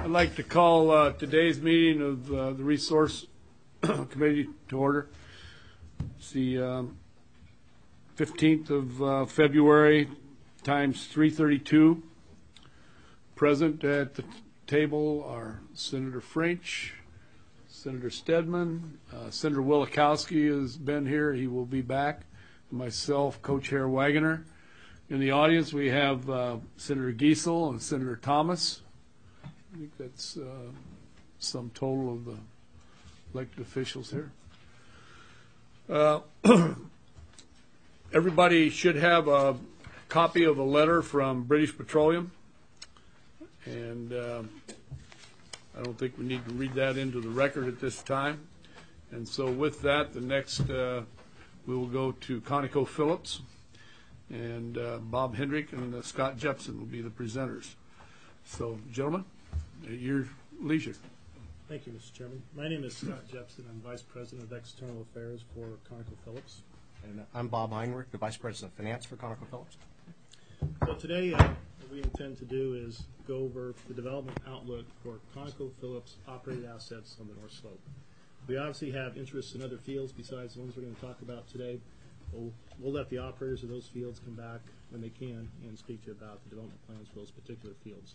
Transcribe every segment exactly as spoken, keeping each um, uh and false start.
I'd like to call uh, today's meeting of uh, the Resource Committee to order. It's the um, fifteenth of uh, February, times three thirty-two. Present at the table are Senator French, Senator Stedman, uh, Senator Wielechowski has been here. He will be back. And myself, Co-Chair Wagoner. In the audience, we have uh, Senator Giesel and Senator Thomas. I think that's uh, some total of the elected officials here. Uh, everybody should have a copy of a letter from British Petroleum, and uh, I don't think we need to read that into the record at this time. And so with that, the next uh, we will go to ConocoPhillips, and uh, Bob Hendrick and uh, Scott Jepson will be the presenters. So, gentlemen, at your leisure. Thank you, Mister Chairman. My name is Scott Jepson. I'm Vice President of External Affairs for ConocoPhillips. And I'm Bob Heinrich, the Vice President of Finance for ConocoPhillips. So today, uh, what we intend to do is go over the development outlook for ConocoPhillips operated assets on the North Slope. We obviously have interests in other fields besides the ones we're going to talk about today. We'll, we'll let the operators of those fields come back when they can and speak to you about the development plans for those particular fields.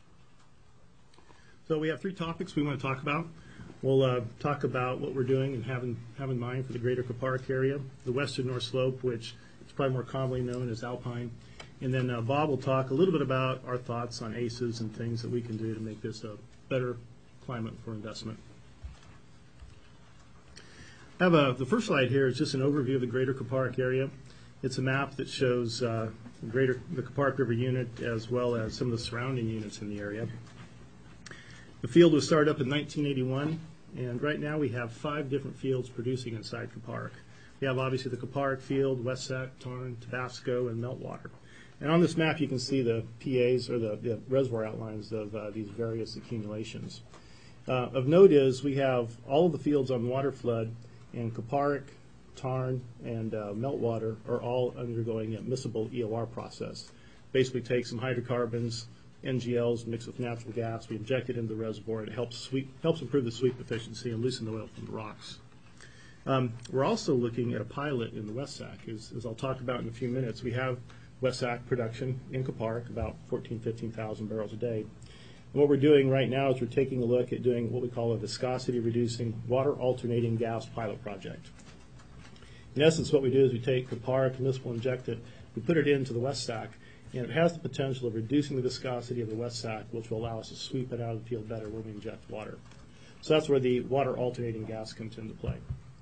So we have three topics we want to talk about. We'll uh, talk about what we're doing and have in, have in mind for the greater Kuparuk area, the western North Slope, which is probably more commonly known as Alpine. And then uh, Bob will talk a little bit about our thoughts on A C Es and things that we can do to make this a better climate for investment. I have a, the first slide here is just an overview of the greater Kuparuk area. It's a map that shows uh, greater the Kuparuk River unit as well as some of the surrounding units in the area. The field was started up in nineteen eighty-one, and right now we have five different fields producing inside Kuparuk. We have obviously the Kuparuk field, West Sac, Tarn, Tabasco, and Meltwater. And on this map you can see the P As, or the, the reservoir outlines of uh, these various accumulations. Uh, of note is we have all of the fields on water flood, and Kuparuk, Tarn, and uh, Meltwater are all undergoing a miscible E O R process. Basically take some hydrocarbons, N G Ls mixed with natural gas, we inject it into the reservoir, and it helps, sweep, helps improve the sweep efficiency and loosen the oil from the rocks. Um, we're also looking at a pilot in the West Sac. As, as I'll talk about in a few minutes, we have West Sac production in Kuparuk, about fourteen, fifteen thousand barrels a day. And what we're doing right now is we're taking a look at doing what we call a viscosity-reducing water-alternating gas pilot project. In essence, what we do is we take Kuparuk, miscible inject it, we put it into the West Sac, and it has the potential of reducing the viscosity of the West Sac, which will allow us to sweep it out of the field better when we inject water. So that's where the water-alternating gas comes into play.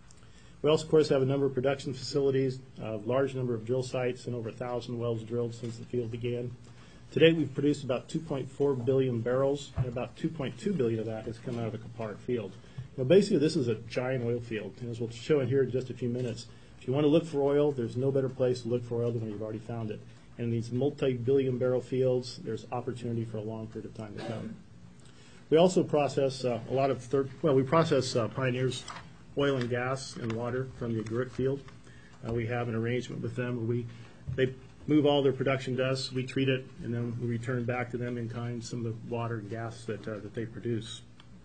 We also, of course, have a number of production facilities, a large number of drill sites, and over one thousand wells drilled since the field began. Today, we've produced about two point four billion barrels, and about two point two billion of that has come out of the Kuparuk field. Now, basically, this is a giant oil field, and as we'll show in here in just a few minutes, if you want to look for oil, there's no better place to look for oil than when you've already found it. And in these multi-billion barrel fields, there's opportunity for a long period of time to come. We also process uh, a lot of third, well, we process uh, Pioneer's oil and gas and water from the Aguric field. Uh, we have an arrangement with them where we, they move all their production to us, we treat it, and then we return back to them in kind some of the water and gas that, uh, that they produce.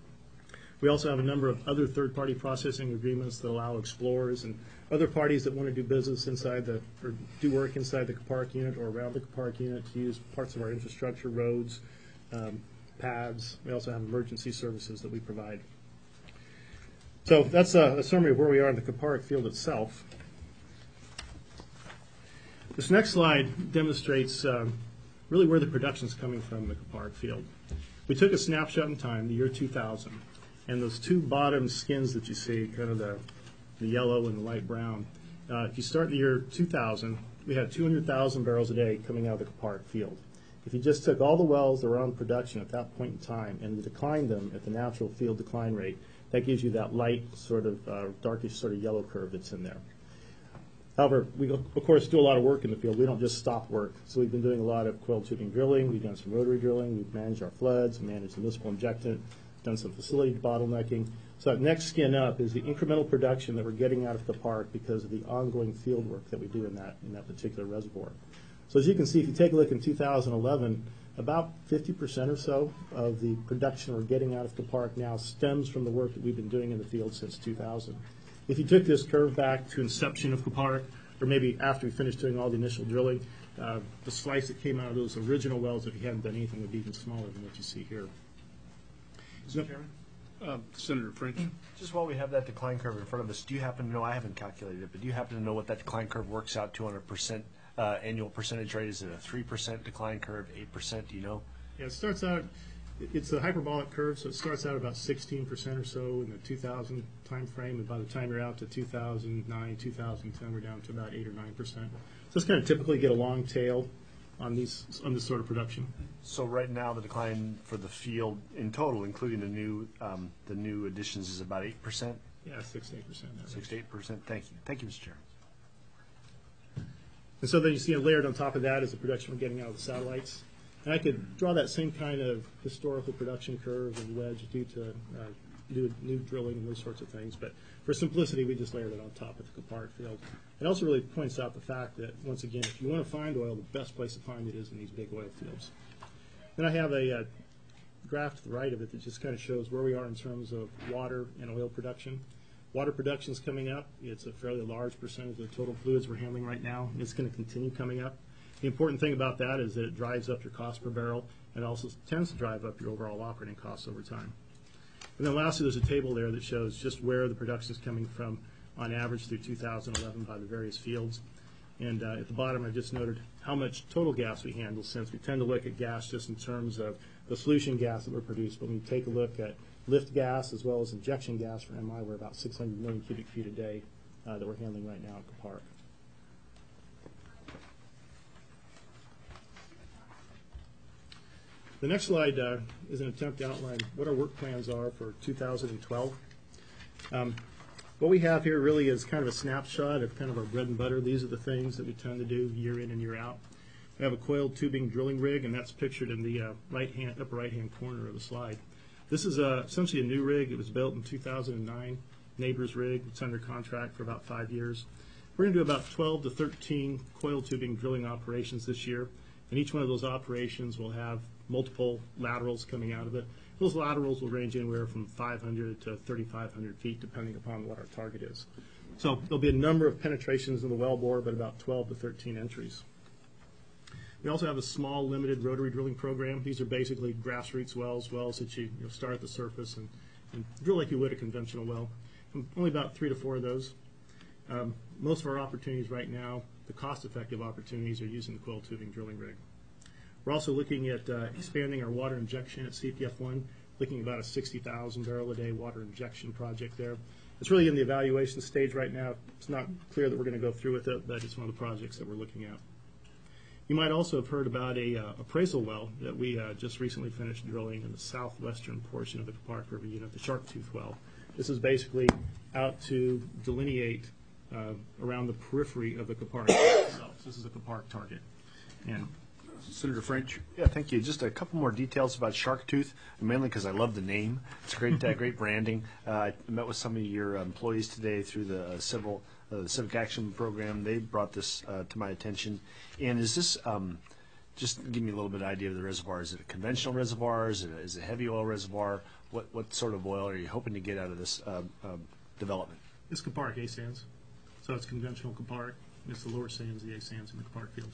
We also have a number of other third-party processing agreements that allow explorers and other parties that want to do business inside the, or do work inside the Kuparuk unit or around the Kuparuk unit to use parts of our infrastructure, roads, um, pads. We also have emergency services that we provide. So that's a, a summary of where we are in the Kuparuk field itself. This next slide demonstrates um, really where the production is coming from in the Kuparuk field. We took a snapshot in time, the year two thousand, and those two bottom skins that you see, kind of the, the yellow and the light brown, uh, if you start in the year two thousand, we had two hundred thousand barrels a day coming out of the Kuparuk field. If you just took all the wells that were on production at that point in time and declined them at the natural field decline rate, that gives you that light, sort of uh, darkish sort of yellow curve that's in there. However, we, of course, do a lot of work in the field. We don't just stop work. So we've been doing a lot of coiled tubing drilling. We've done some rotary drilling. We've managed our floods, managed the miscible injectant, done some facility bottlenecking. So that next skin up is the incremental production that we're getting out of the park because of the ongoing field work that we do in that, in that particular reservoir. So as you can see, if you take a look in two thousand eleven, About fifty percent or so of the production we're getting out of Kupark now stems from the work that we've been doing in the field since two thousand. If you took this curve back to inception of Kupark, or maybe after we finished doing all the initial drilling, uh, the slice that came out of those original wells, if you hadn't done anything, would be even smaller than what you see here. Mister Chairman? Uh, Senator French? Just while we have that decline curve in front of us, do you happen to know, I haven't calculated it, but do you happen to know what that decline curve works out to on a percent, uh, annual percentage rate? Is it a three percent decline curve, eight percent, do you know? Yeah, it starts out, it's a hyperbolic curve, so it starts out about sixteen percent or so in the two thousand time frame, and by the time you're out to two thousand nine, two thousand ten, we're down to about eight or nine percent. So it's kind of typically get a long tail on these on this sort of production. So right now, the decline for the field in total, including the new, um, the new additions, is about eight percent? Yeah, six to eight percent. Six to eight percent, thank you. Thank you, Mister Chairman. And so then you see a layered on top of that is the production we're getting out of the satellites. And I could draw that same kind of historical production curve and wedge due to uh, new, new drilling and those sorts of things. But for simplicity, we just layered it on top of the Kupark field. It also really points out the fact that, once again, if you want to find oil, the best place to find it is in these big oil fields. Then I have a uh, graph to the right of it that just kind of shows where we are in terms of water and oil production. Water production is coming up. It's a fairly large percentage of the total fluids we're handling right now. It's going to continue coming up. The important thing about that is that it drives up your cost per barrel and also tends to drive up your overall operating costs over time. And then lastly, there's a table there that shows just where the production is coming from on average through two thousand eleven by the various fields. And uh, at the bottom, I just noted how much total gas we handle, since we tend to look at gas just in terms of the solution gas that we're produced. But when you take a look at lift gas as well as injection gas for M I, we're about six hundred million cubic feet a day uh, that we're handling right now at Kupark. The next slide uh, is an attempt to outline what our work plans are for two thousand twelve. Um, what we have here really is kind of a snapshot of kind of our bread and butter. These are the things that we tend to do year in and year out. We have a coiled tubing drilling rig, and that's pictured in the uh, right hand, upper right-hand corner of the slide. This is uh, essentially a new rig. It was built in two thousand nine, neighbor's rig. It's under contract for about five years. We're going to do about twelve to thirteen coiled tubing drilling operations this year, and each one of those operations will have multiple laterals coming out of it. Those laterals will range anywhere from five hundred to thirty-five hundred feet, depending upon what our target is. So there'll be a number of penetrations in the wellbore, but about twelve to thirteen entries. We also have a small limited rotary drilling program. These are basically grassroots wells, wells that you, you know, start at the surface and, and drill like you would a conventional well. And only about three to four of those. Um, most of our opportunities right now, the cost-effective opportunities, are using the coiled tubing drilling rig. We're also looking at uh, expanding our water injection at C P F one, looking at about a sixty thousand barrel a day water injection project there. It's really in the evaluation stage right now. It's not clear that we're going to go through with it, but it's one of the projects that we're looking at. You might also have heard about a uh, appraisal well that we uh, just recently finished drilling in the southwestern portion of the Kupark River unit, the Sharktooth well. This is basically out to delineate uh, around the periphery of the Kupark itself. This is a Kupark target. And Senator French? Yeah, thank you. Just a couple more details about Sharktooth, mainly because I love the name. It's great, uh, great branding. Uh, I met with some of your employees today through the uh, civil, uh, the Civic Action Program. They brought this uh, to my attention. And is this, um, just give me a little bit of idea of the reservoir. Is it a conventional reservoir? Is it a, is it a heavy oil reservoir? What what sort of oil are you hoping to get out of this uh, uh, development? it's Kupark A sands. So it's conventional Kupark. It's the lower sands, the A sands in the Kupark field.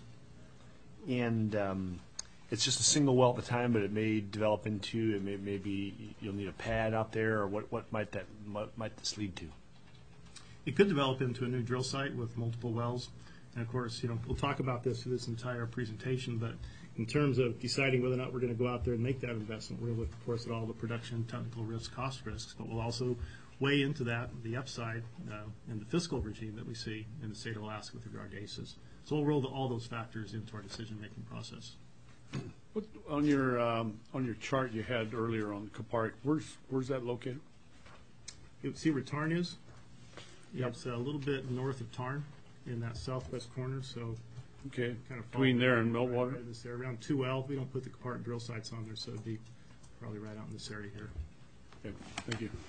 And um, it's just a single well at the time, but it may develop into, it may, maybe you'll need a pad out there, or what, what might that what might this lead to? It could develop into a new drill site with multiple wells. And of course, you know, we'll talk about this through this entire presentation, but in terms of deciding whether or not we're going to go out there and make that investment, we're going to look, of course, at all the production, technical risks, cost risks, but we'll also weigh into that the upside uh, and the fiscal regime that we see in the state of Alaska with regard to A C Es. So we'll roll the, all those factors into our decision-making process. What, on your um, on your chart you had earlier on the Kupark, where's where's that located? You see where Tarn is? Yep. It's a little bit north of Tarn in that southwest corner, so Okay, kind of between there and right, Meltwater. right this area, around two L. We don't put the Kupark drill sites on there, so it'd be probably right out in this area here. Okay, thank you.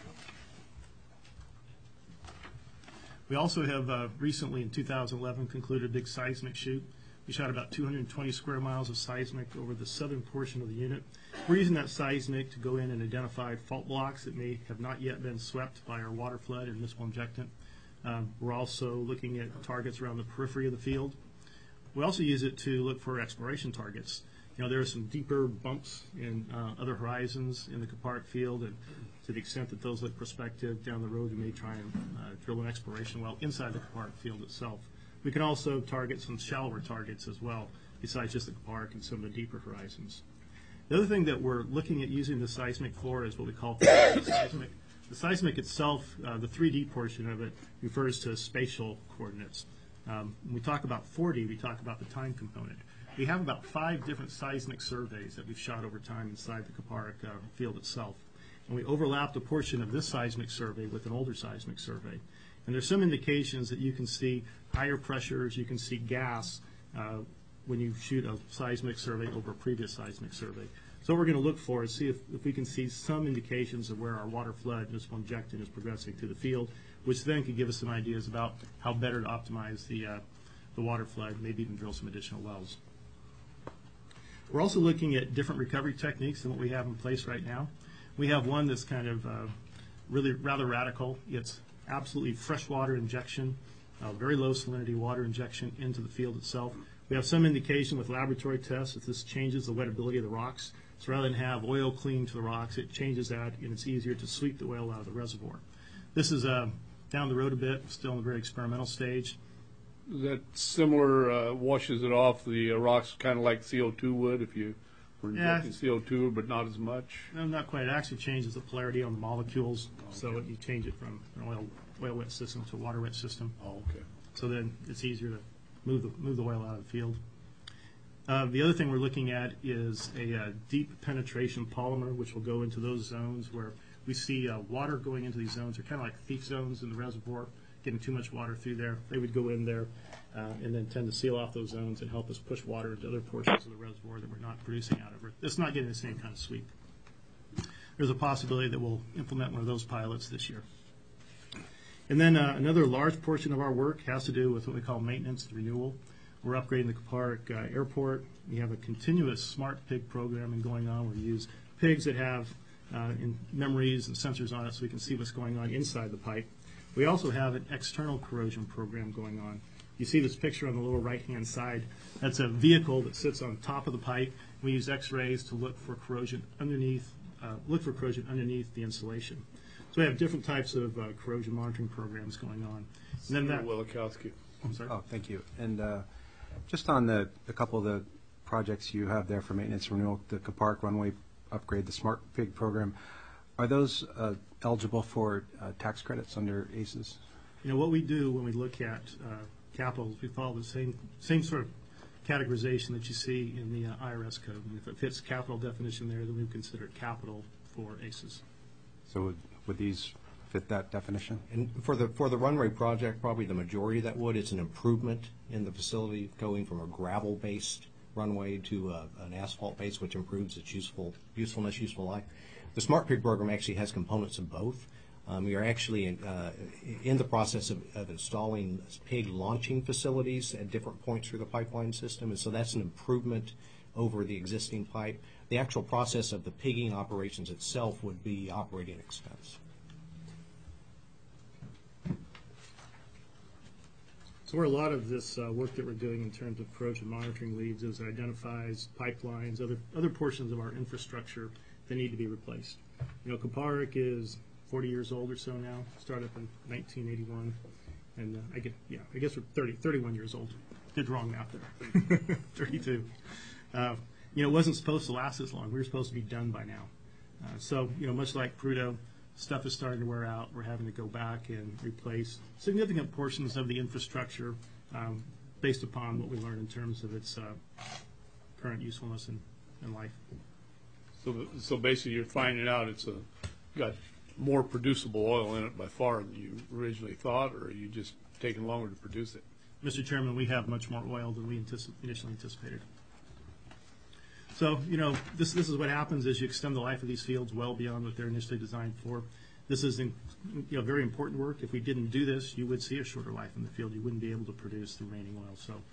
We also have uh, recently, in two thousand eleven, concluded a big seismic shoot. We shot about two hundred twenty square miles of seismic over the southern portion of the unit. We're using that seismic to go in and identify fault blocks that may have not yet been swept by our water flood and municipal injectant. Um, we're also looking at targets around the periphery of the field. We also use it to look for exploration targets. You know, there are some deeper bumps in uh, other horizons in the Kuparuk field, and to the extent that those look prospective down the road, we may try and uh, drill an exploration well inside the Kuparuk field itself. We can also target some shallower targets as well, besides just the Kuparuk and some of the deeper horizons. The other thing that we're looking at using the seismic for is what we call seismic. The seismic itself, uh, the three D portion of it, refers to spatial coordinates. Um, when we talk about four D, we talk about the time component. We have about five different seismic surveys that we've shot over time inside the Kuparuk uh, field itself. And we overlapped a portion of this seismic survey with an older seismic survey. And there's some indications that you can see higher pressures, you can see gas uh, when you shoot a seismic survey over a previous seismic survey. So what we're going to look for is see if, if we can see some indications of where our water flood municipal injectant is progressing through the field, which then could give us some ideas about how better to optimize the, uh, the water flood, maybe even drill some additional wells. We're also looking at different recovery techniques than what we have in place right now. We have one that's kind of uh, really rather radical. It's absolutely freshwater injection, uh, very low salinity water injection into the field itself. We have some indication with laboratory tests that this changes the wettability of the rocks. So rather than have oil cling to the rocks, it changes that, and it's easier to sweep the oil out of the reservoir. This is uh, down the road a bit, still in a very experimental stage. That similar uh, washes it off the uh, rocks, kind of like C O two would if you were Yeah. injecting C O two, but not as much. No, not quite. It actually changes the polarity on the molecules, so you change it from an oil oil wet system to a water wet system. Oh, okay. So then it's easier to move the move the oil out of the field. Uh, the other thing we're looking at is a uh, deep penetration polymer, which will go into those zones where we see uh, water going into these zones. They're kind of like thief zones in the reservoir, getting too much water through there. They would go in there uh, and then tend to seal off those zones and help us push water into other portions of the reservoir that we're not producing out of. It's not getting the same kind of sweep. There's a possibility that we'll implement one of those pilots this year. And then uh, another large portion of our work has to do with what we call maintenance and renewal. We're upgrading the Kuparuk uh, airport. We have a continuous smart pig programming going on where we use pigs that have uh, in memories and sensors on it so we can see what's going on inside the pipe. We also have an external corrosion program going on. You see this picture on the lower right-hand side. That's a vehicle that sits on top of the pipe. We use X-rays to look for corrosion underneath, uh, look for corrosion underneath the insulation. So we have different types of uh, corrosion monitoring programs going on. And then that, Wilikowski. I'm sorry. Oh, thank you. And uh, just on the a couple of the projects you have there for maintenance and renewal, the Kuparuk runway upgrade, the Smart Pig program, are those uh, eligible for uh, tax credits under A C E S? You know, what we do when we look at uh, capitals, we follow the same same sort of categorization that you see in the uh, I R S code. And if it fits capital definition there, then we consider it capital for A C E S. So would, would these fit that definition? And for the, for the runway project, probably the majority of that would. It's an improvement in the facility, going from a gravel-based runway to uh, an asphalt base, which improves its useful usefulness, useful life. The Smart Pig program actually has components of both. Um, we are actually in, uh, in the process of, of installing pig launching facilities at different points through the pipeline system, and so that's an improvement over the existing pipe. The actual process of the pigging operations itself would be operating expense. So where a lot of this uh, work that we're doing in terms of corrosion monitoring leads is it identifies pipelines, other other portions of our infrastructure that need to be replaced. You know, Kuparuk is forty years old or so now, started up in nineteen eighty-one, and uh, I get, yeah, I guess we're thirty, thirty-one years old. Did wrong math there. thirty-two. Uh, you know, it wasn't supposed to last this long. We were supposed to be done by now. Uh, so, you know, much like Prudhoe, stuff is starting to wear out. We're having to go back and replace significant portions of the infrastructure um, based upon what we learned in terms of its uh, current usefulness and, and life. So, so basically, you're finding out it's a got more producible oil in it by far than you originally thought, or are you just taking longer to produce it? Mister Chairman, we have much more oil than we anticip- initially anticipated. So, you know, this this is what happens as you extend the life of these fields well beyond what they're initially designed for. This is, in, you know, very important work. If we didn't do this, you would see a shorter life in the field. You wouldn't be able to produce the remaining oil. So,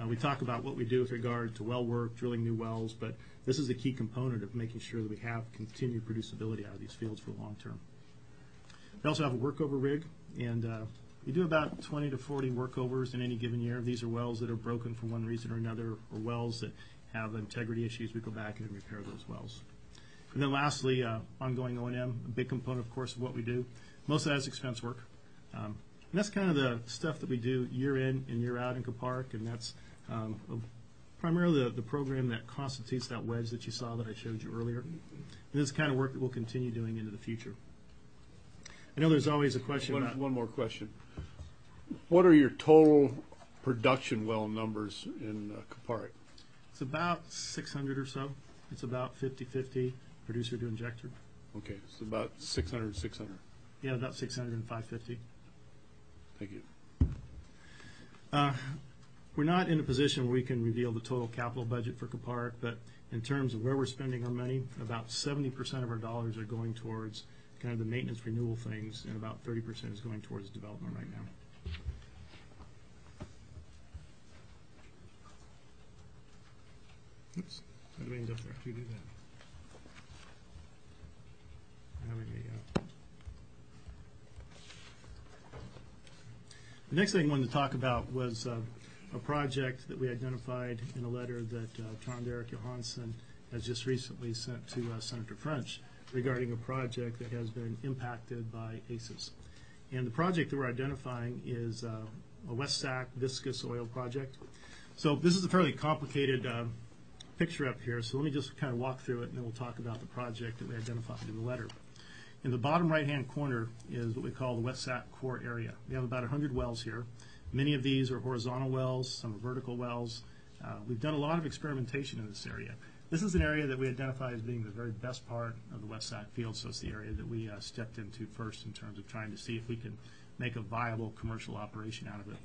Uh, we talk about what we do with regard to well work, drilling new wells, but this is a key component of making sure that we have continued producibility out of these fields for the long term. We also have a workover rig, and uh, we do about twenty to forty workovers in any given year. These are wells that are broken for one reason or another, or wells that have integrity issues. We go back and repair those wells. And then lastly, uh, ongoing O and M, a big component, of course, of what we do. Most of that is expense work. Um, and that's kind of the stuff that we do year in and year out in Kupark, and that's um, primarily the, the program that constitutes that wedge that you saw that I showed you earlier. And this is the kind of work that we'll continue doing into the future. I know there's always a question One, about... one more question. What are your total production well numbers in uh, Kupark? It's about six hundred or so. It's about fifty fifty producer to injector. Okay, so about six hundred, six hundred. Yeah, about six hundred and five fifty. Thank you. Uh, we're not in a position where we can reveal the total capital budget for Kupark, but in terms of where we're spending our money, about seventy percent of our dollars are going towards kind of the maintenance renewal things, and about thirty percent is going towards development right now. Oops, how do we end up there? How do you do that? Having a, uh, The next thing I wanted to talk about was uh, a project that we identified in a letter that uh, Trond Erik Johansen has just recently sent to uh, Senator French regarding a project that has been impacted by A C E S. And the project that we're identifying is uh, a West Sac viscous oil project. So this is a fairly complicated uh, picture up here, so let me just kind of walk through it, and then we'll talk about the project that we identified in the letter. In the bottom right-hand corner is what we call the West Sac core area. We have about one hundred wells here. Many of these are horizontal wells, some are vertical wells. Uh, we've done a lot of experimentation in this area. This is an area that we identify as being the very best part of the West Sac field, so it's the area that we uh, stepped into first in terms of trying to see if we can make a viable commercial operation out of it.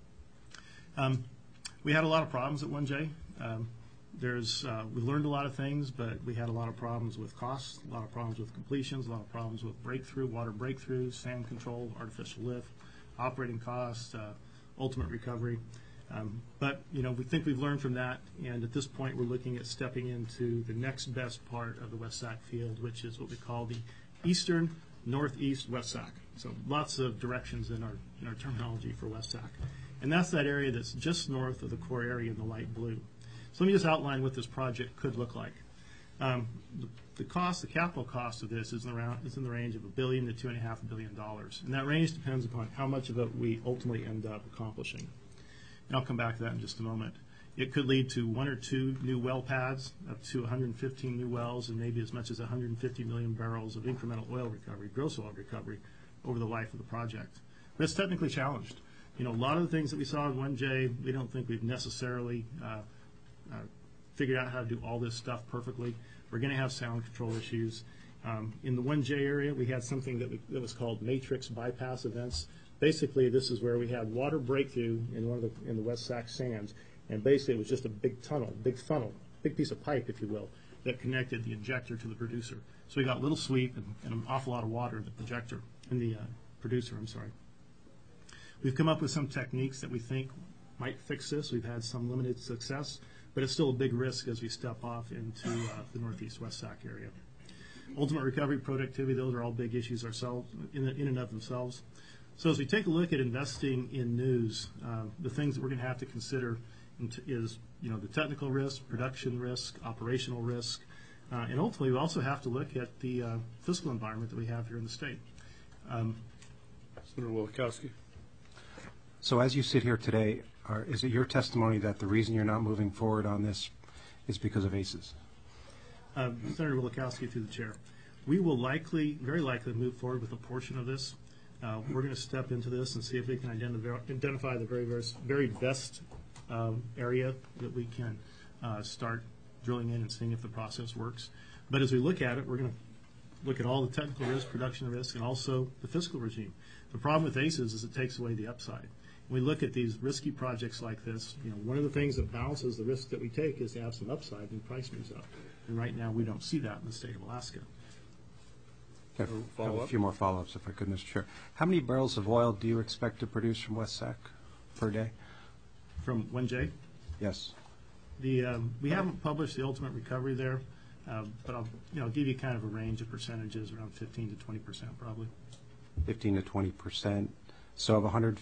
Um, we had a lot of problems at one J. Um, There's, uh, we learned a lot of things, but we had a lot of problems with costs, a lot of problems with completions, a lot of problems with breakthrough, water breakthroughs, sand control, artificial lift, operating costs, uh, ultimate recovery. Um, but, you know, we think we've learned from that, and at this point we're looking at stepping into the next best part of the West Sac field, which is what we call the eastern northeast West Sac. So lots of directions in our, in our terminology for West Sac. And that's that area that's just north of the core area in the light blue. So let me just outline what this project could look like. Um, the, the cost, the capital cost of this is in, around, is in the range of a billion to two and a half billion dollars. And that range depends upon how much of it we ultimately end up accomplishing. And I'll come back to that in just a moment. It could lead to one or two new well pads, up to one hundred fifteen new wells, and maybe as much as one hundred fifty million barrels of incremental oil recovery, gross oil recovery, over the life of the project. But it's technically challenged. You know, a lot of the things that we saw in one J, we don't think we've necessarily uh, uh, figured out how to do all this stuff perfectly. We're going to have sound control issues. Um, in the one J area, we had something that, we, that was called matrix bypass events. Basically, this is where we had water breakthrough in one of the in the West Sac sands, and basically it was just a big tunnel, big funnel, big piece of pipe, if you will, that connected the injector to the producer. So we got little sweep and, and an awful lot of water in the projector, in the uh, producer. I'm sorry. We've come up with some techniques that we think might fix this. We've had some limited success, but it's still a big risk as we step off into uh, the northeast West Sac area. Ultimate recovery, productivity, those are all big issues ourselves, in, in and of themselves. So as we take a look at investing in news, uh, the things that we're going to have to consider is, you know, the technical risk, production risk, operational risk, uh, and ultimately we also have to look at the uh, fiscal environment that we have here in the state. Um, Senator Wielechowski. So as you sit here today, are, is it your testimony that the reason you're not moving forward on this is because of A C E S? Uh, Senator Wielechowski, through the chair, we will likely, very likely, move forward with a portion of this. Uh, we're going to step into this and see if we can identify, identify the very, very, very best um, area that we can uh, start drilling in and seeing if the process works. But as we look at it, we're going to look at all the technical risk, production risk, and also the fiscal regime. The problem with A C E S is it takes away the upside. When we look at these risky projects like this, you know, one of the things that balances the risk that we take is to have some upside when price moves up. And right now we don't see that in the state of Alaska. I have, have a few more follow-ups, if I could, Mister Chair. How many barrels of oil do you expect to produce from West Sac per day? From one J? Yes. The, um, we haven't published the ultimate recovery there, uh, but I'll, you know, give you kind of a range of percentages, around fifteen to twenty percent probably. fifteen to twenty percent. So of one hundred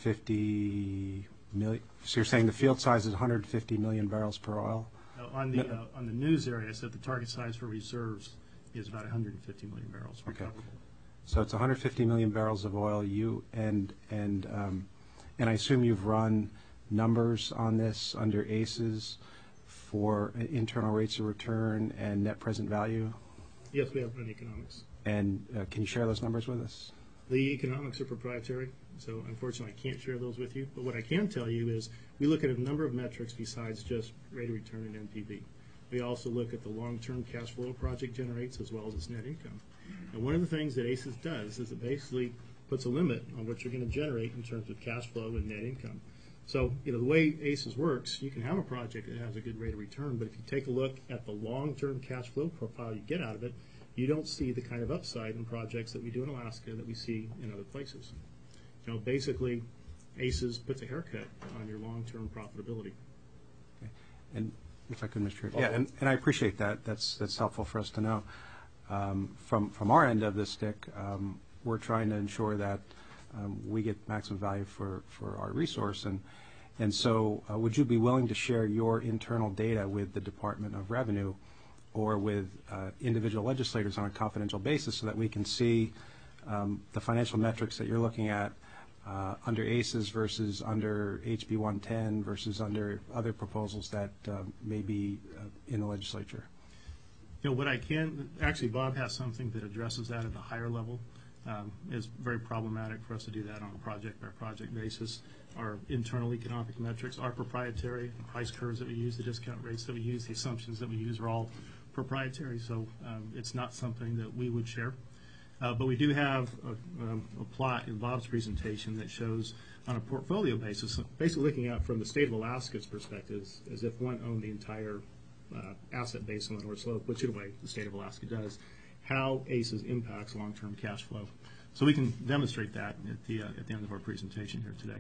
fifty million, so you're saying the field size is one hundred fifty million barrels per oil? Uh, On the, uh, on the news area, I said the target size for reserves is about one hundred fifty million barrels recoverable. So it's one hundred fifty million barrels of oil. You and and um, and I assume you've run numbers on this under A C E S for internal rates of return and net present value. Yes, we have run economics. And uh, can you share those numbers with us? The economics are proprietary, so unfortunately I can't share those with you. But what I can tell you is we look at a number of metrics besides just rate of return and N P V. We also look at the long-term cash flow a project generates as well as its net income. And one of the things that A C E S does is it basically puts a limit on what you're going to generate in terms of cash flow and net income. So, you know, the way A C E S works, you can have a project that has a good rate of return, but if you take a look at the long-term cash flow profile you get out of it, you don't see the kind of upside in projects that we do in Alaska that we see in other places. You know, basically, A C E S puts a haircut on your long-term profitability. Okay. And if I could, Mister Chair. Yeah, and, and I appreciate that. That's that's helpful for us to know. Um, from from our end of the stick, um, we're trying to ensure that um, we get maximum value for, for our resource, and and so uh, would you be willing to share your internal data with the Department of Revenue or with uh, individual legislators on a confidential basis so that we can see um, the financial metrics that you're looking at uh, under A C E S versus under H B one ten versus under other proposals that uh, may be uh, in the legislature? You know, what I can, actually Bob has something that addresses that at the higher level. Um, it's very problematic for us to do that on a project-by-project basis. Our internal economic metrics are proprietary. The price curves that we use, the discount rates that we use, the assumptions that we use are all proprietary, so um, it's not something that we would share. Uh, but we do have a, um, a plot in Bob's presentation that shows on a portfolio basis, basically looking at from the state of Alaska's perspective, as, as if one owned the entire uh, asset base on the North Slope, which in a way the state of Alaska does, how A C E S impacts long-term cash flow. So we can demonstrate that at the, uh, at the end of our presentation here today.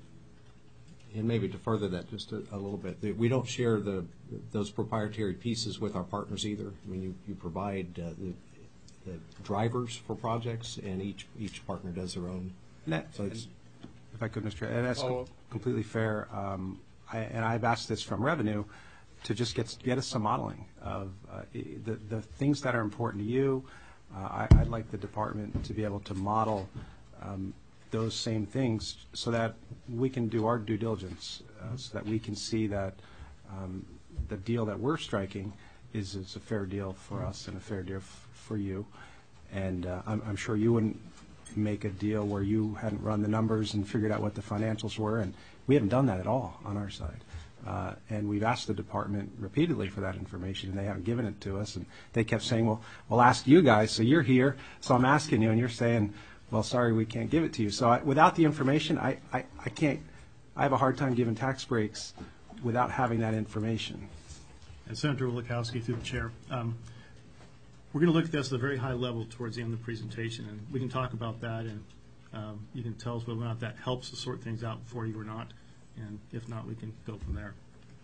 And maybe to further that just a, a little bit, that we don't share the those proprietary pieces with our partners either. I mean, you, you provide uh, the, the drivers for projects, and each each partner does their own. And that, So it's, if I could, Mister Chair, and that's Oh. com- completely fair. Um, I, and I've asked this from Revenue to just get get us some modeling of uh, i- the the things that are important to you. Uh, I, I'd like the department to be able to model um, those same things so that we can do our due diligence, uh, so that we can see that um, the deal that we're striking is, is a fair deal for us and a fair deal f- for you. And uh, I'm, I'm sure you wouldn't make a deal where you hadn't run the numbers and figured out what the financials were, and we haven't done that at all on our side. Uh, and we've asked the department repeatedly for that information, and they haven't given it to us. And they kept saying, well, we'll ask you guys, so you're here, so I'm asking you, and you're saying, well, sorry, we can't give it to you. So I, without the information, I, I, I can't, I have a hard time giving tax breaks without having that information. And Senator Wielechowski, through the chair, um, we're going to look at this at a very high level towards the end of the presentation, and we can talk about that, and um, you can tell us whether or not that helps to sort things out for you or not, and if not, we can go from there.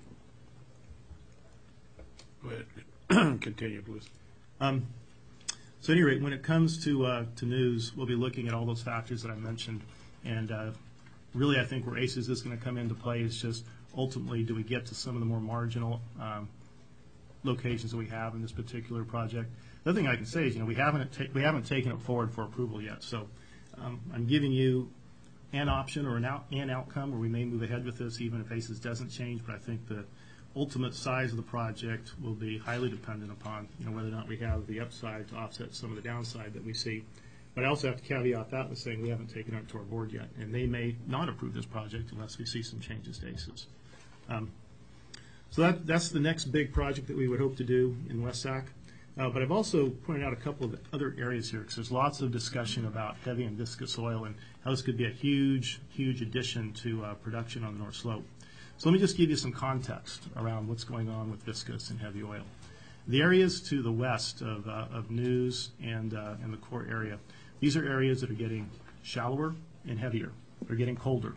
Go ahead. Continue, please. Um, so at any rate, when it comes to uh, to news, we'll be looking at all those factors that I mentioned, and uh, really I think where A C E S is going to come into play is just ultimately do we get to some of the more marginal um, locations that we have in this particular project. The other thing I can say is, you know, we haven't ta- we haven't taken it forward for approval yet, so um, I'm giving you an option or an out an outcome where we may move ahead with this even if A C E S doesn't change, but I think the ultimate size of the project will be highly dependent upon, you know, whether or not we have the upside to offset some of the downside that we see. But I also have to caveat that with saying we haven't taken it to our board yet, and they may not approve this project unless we see some changes to A C E S. Um, so that, that's the next big project that we would hope to do in West Sac. Uh, but I've also pointed out a couple of other areas here because there's lots of discussion about heavy and viscous oil and how this could be a huge, huge addition to uh, production on the North Slope. So let me just give you some context around what's going on with viscous and heavy oil. The areas to the west of, uh, of News and, uh, and the core area, these are areas that are getting shallower and heavier. They're getting colder.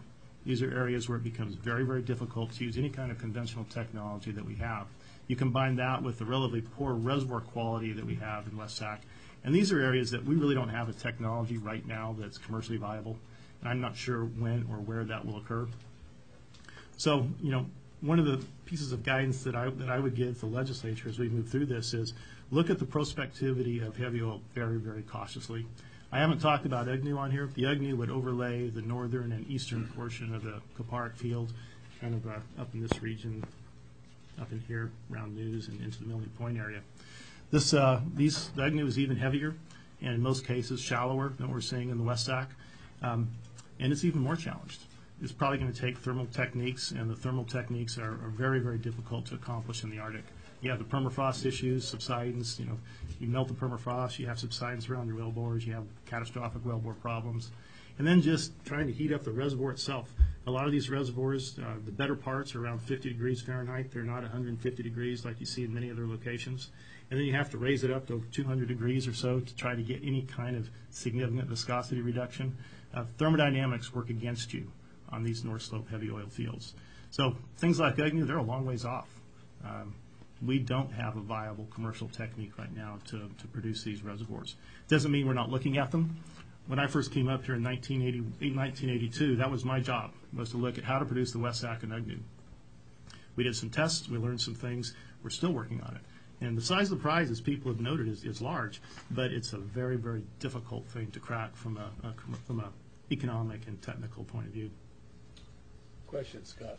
These are areas where it becomes very, very difficult to use any kind of conventional technology that we have. You combine that with the relatively poor reservoir quality that we have in West Sac, and these are areas that we really don't have a technology right now that's commercially viable, and I'm not sure when or where that will occur. So, you know, one of the pieces of guidance that I, that I would give the legislature as we move through this is look at the prospectivity of heavy oil very, very cautiously. I haven't talked about U G N U on here. The U G N U would overlay the northern and eastern portion of the Kuparuk field, kind of uh, up in this region, up in here around News and into the Milne Point area. This, uh, these, the U G N U is even heavier and in most cases shallower than we're seeing in the West Sac, um, and it's even more challenged. It's probably going to take thermal techniques, and the thermal techniques are, are very, very difficult to accomplish in the Arctic. You have the permafrost issues, subsidence, you know, you melt the permafrost, you have subsidence around your wellbores, you have catastrophic wellbore problems. And then just trying to heat up the reservoir itself. A lot of these reservoirs, uh, the better parts are around fifty degrees Fahrenheit. They're not one hundred fifty degrees like you see in many other locations. And then you have to raise it up to two hundred degrees or so to try to get any kind of significant viscosity reduction. Uh, thermodynamics work against you on these North Slope heavy oil fields. So things like U G N U, they're a long ways off. Um, we don't have a viable commercial technique right now to, to produce these reservoirs. Doesn't mean we're not looking at them. When I first came up here in nineteen eighty-two, that was my job, was to look at how to produce the West Sac and U G N U. We did some tests, we learned some things, we're still working on it. And the size of the prize, as people have noted, is, is large, but it's a very, very difficult thing to crack from a, a from a economic and technical point of view. Question, Scott.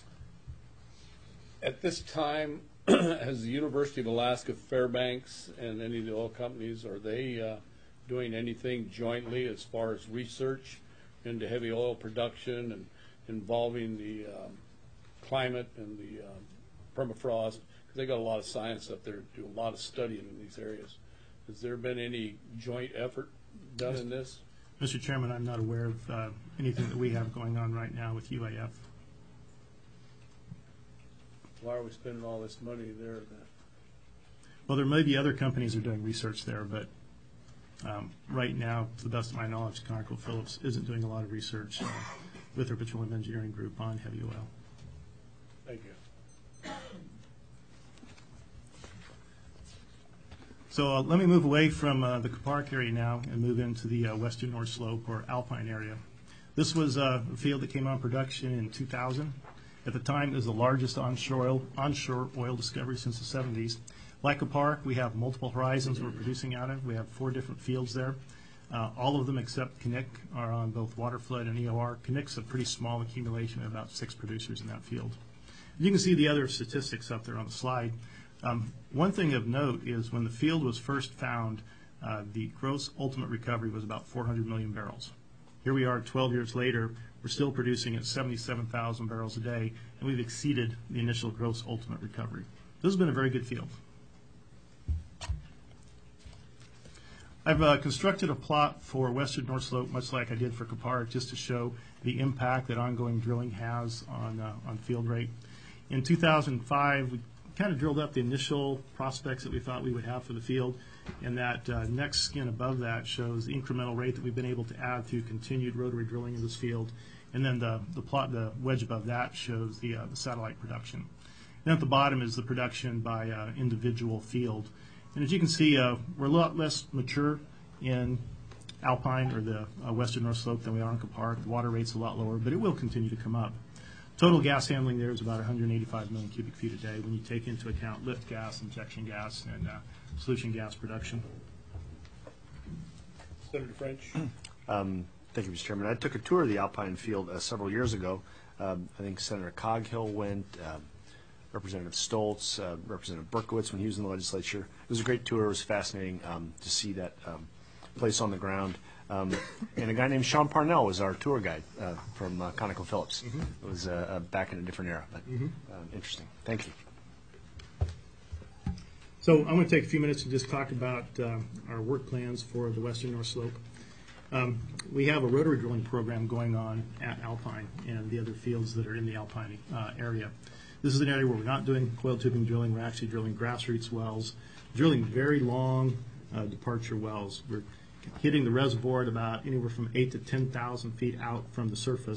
At this time, has the University of Alaska Fairbanks and any of the oil companies, are they uh, doing anything jointly as far as research into heavy oil production and involving the um, climate and the um, permafrost? Because they got a lot of science up there, do a lot of studying in these areas. Has there been any joint effort done in this? Mister Chairman, I'm not aware of uh, anything that we have going on right now with U A F. Why are we spending all this money there then? Well, there may be other companies that are doing research there, but um, right now, to the best of my knowledge, ConocoPhillips isn't doing a lot of research uh, with their petroleum engineering group on heavy oil. Thank you. So uh, let me move away from uh, the Kuparuk area now and move into the uh, western North Slope or Alpine area. This was uh, a field that came on production in two thousand. At the time, it was the largest onshore oil, onshore oil discovery since the seventies. Like Kuparuk, we have multiple horizons we're producing out of. We have four different fields there. Uh, all of them except Knik are on both waterflood and E O R. Knik's a pretty small accumulation of about six producers in that field. You can see the other statistics up there on the slide. Um, one thing of note is when the field was first found, uh, the gross ultimate recovery was about four hundred million barrels. Here we are twelve years later, we're still producing at seventy-seven thousand barrels a day, and we've exceeded the initial gross ultimate recovery. This has been a very good field. I've uh, constructed a plot for western North Slope, much like I did for Kuparuk, just to show the impact that ongoing drilling has on, uh, on field rate. In two thousand five, we kind of drilled up the initial prospects that we thought we would have for the field, and that uh, next skin above that shows the incremental rate that we've been able to add through continued rotary drilling in this field, and then the, the plot, the wedge above that shows the, uh, the satellite production. And at the bottom is the production by uh, individual field. And as you can see, uh, we're a lot less mature in Alpine or the uh, western North Slope than we are in Kuparuk. The water rate's a lot lower, but it will continue to come up. Total gas handling there is about one hundred eighty-five million cubic feet a day when you take into account lift gas, injection gas, and uh, solution gas production. Senator French? Um, thank you, Mister Chairman. I took a tour of the Alpine field uh, several years ago. Um, I think Senator Coghill went, um, Representative Stoltz, uh, Representative Berkowitz when he was in the legislature. It was a great tour. It was fascinating um, to see that um, place on the ground. Um, and a guy named Sean Parnell was our tour guide uh, from uh, ConocoPhillips. Mm-hmm. It was uh, uh, back in a different era, but mm-hmm. um, interesting. Thank you. So I'm going to take a few minutes to just talk about uh, our work plans for the western North Slope. Um, we have a rotary drilling program going on at Alpine and the other fields that are in the Alpine uh, area. This is an area where we're not doing coil tubing drilling. We're actually drilling grassroots wells, drilling very long uh, departure wells. We're hitting the reservoir at about anywhere from eight to ten thousand feet out from the surface,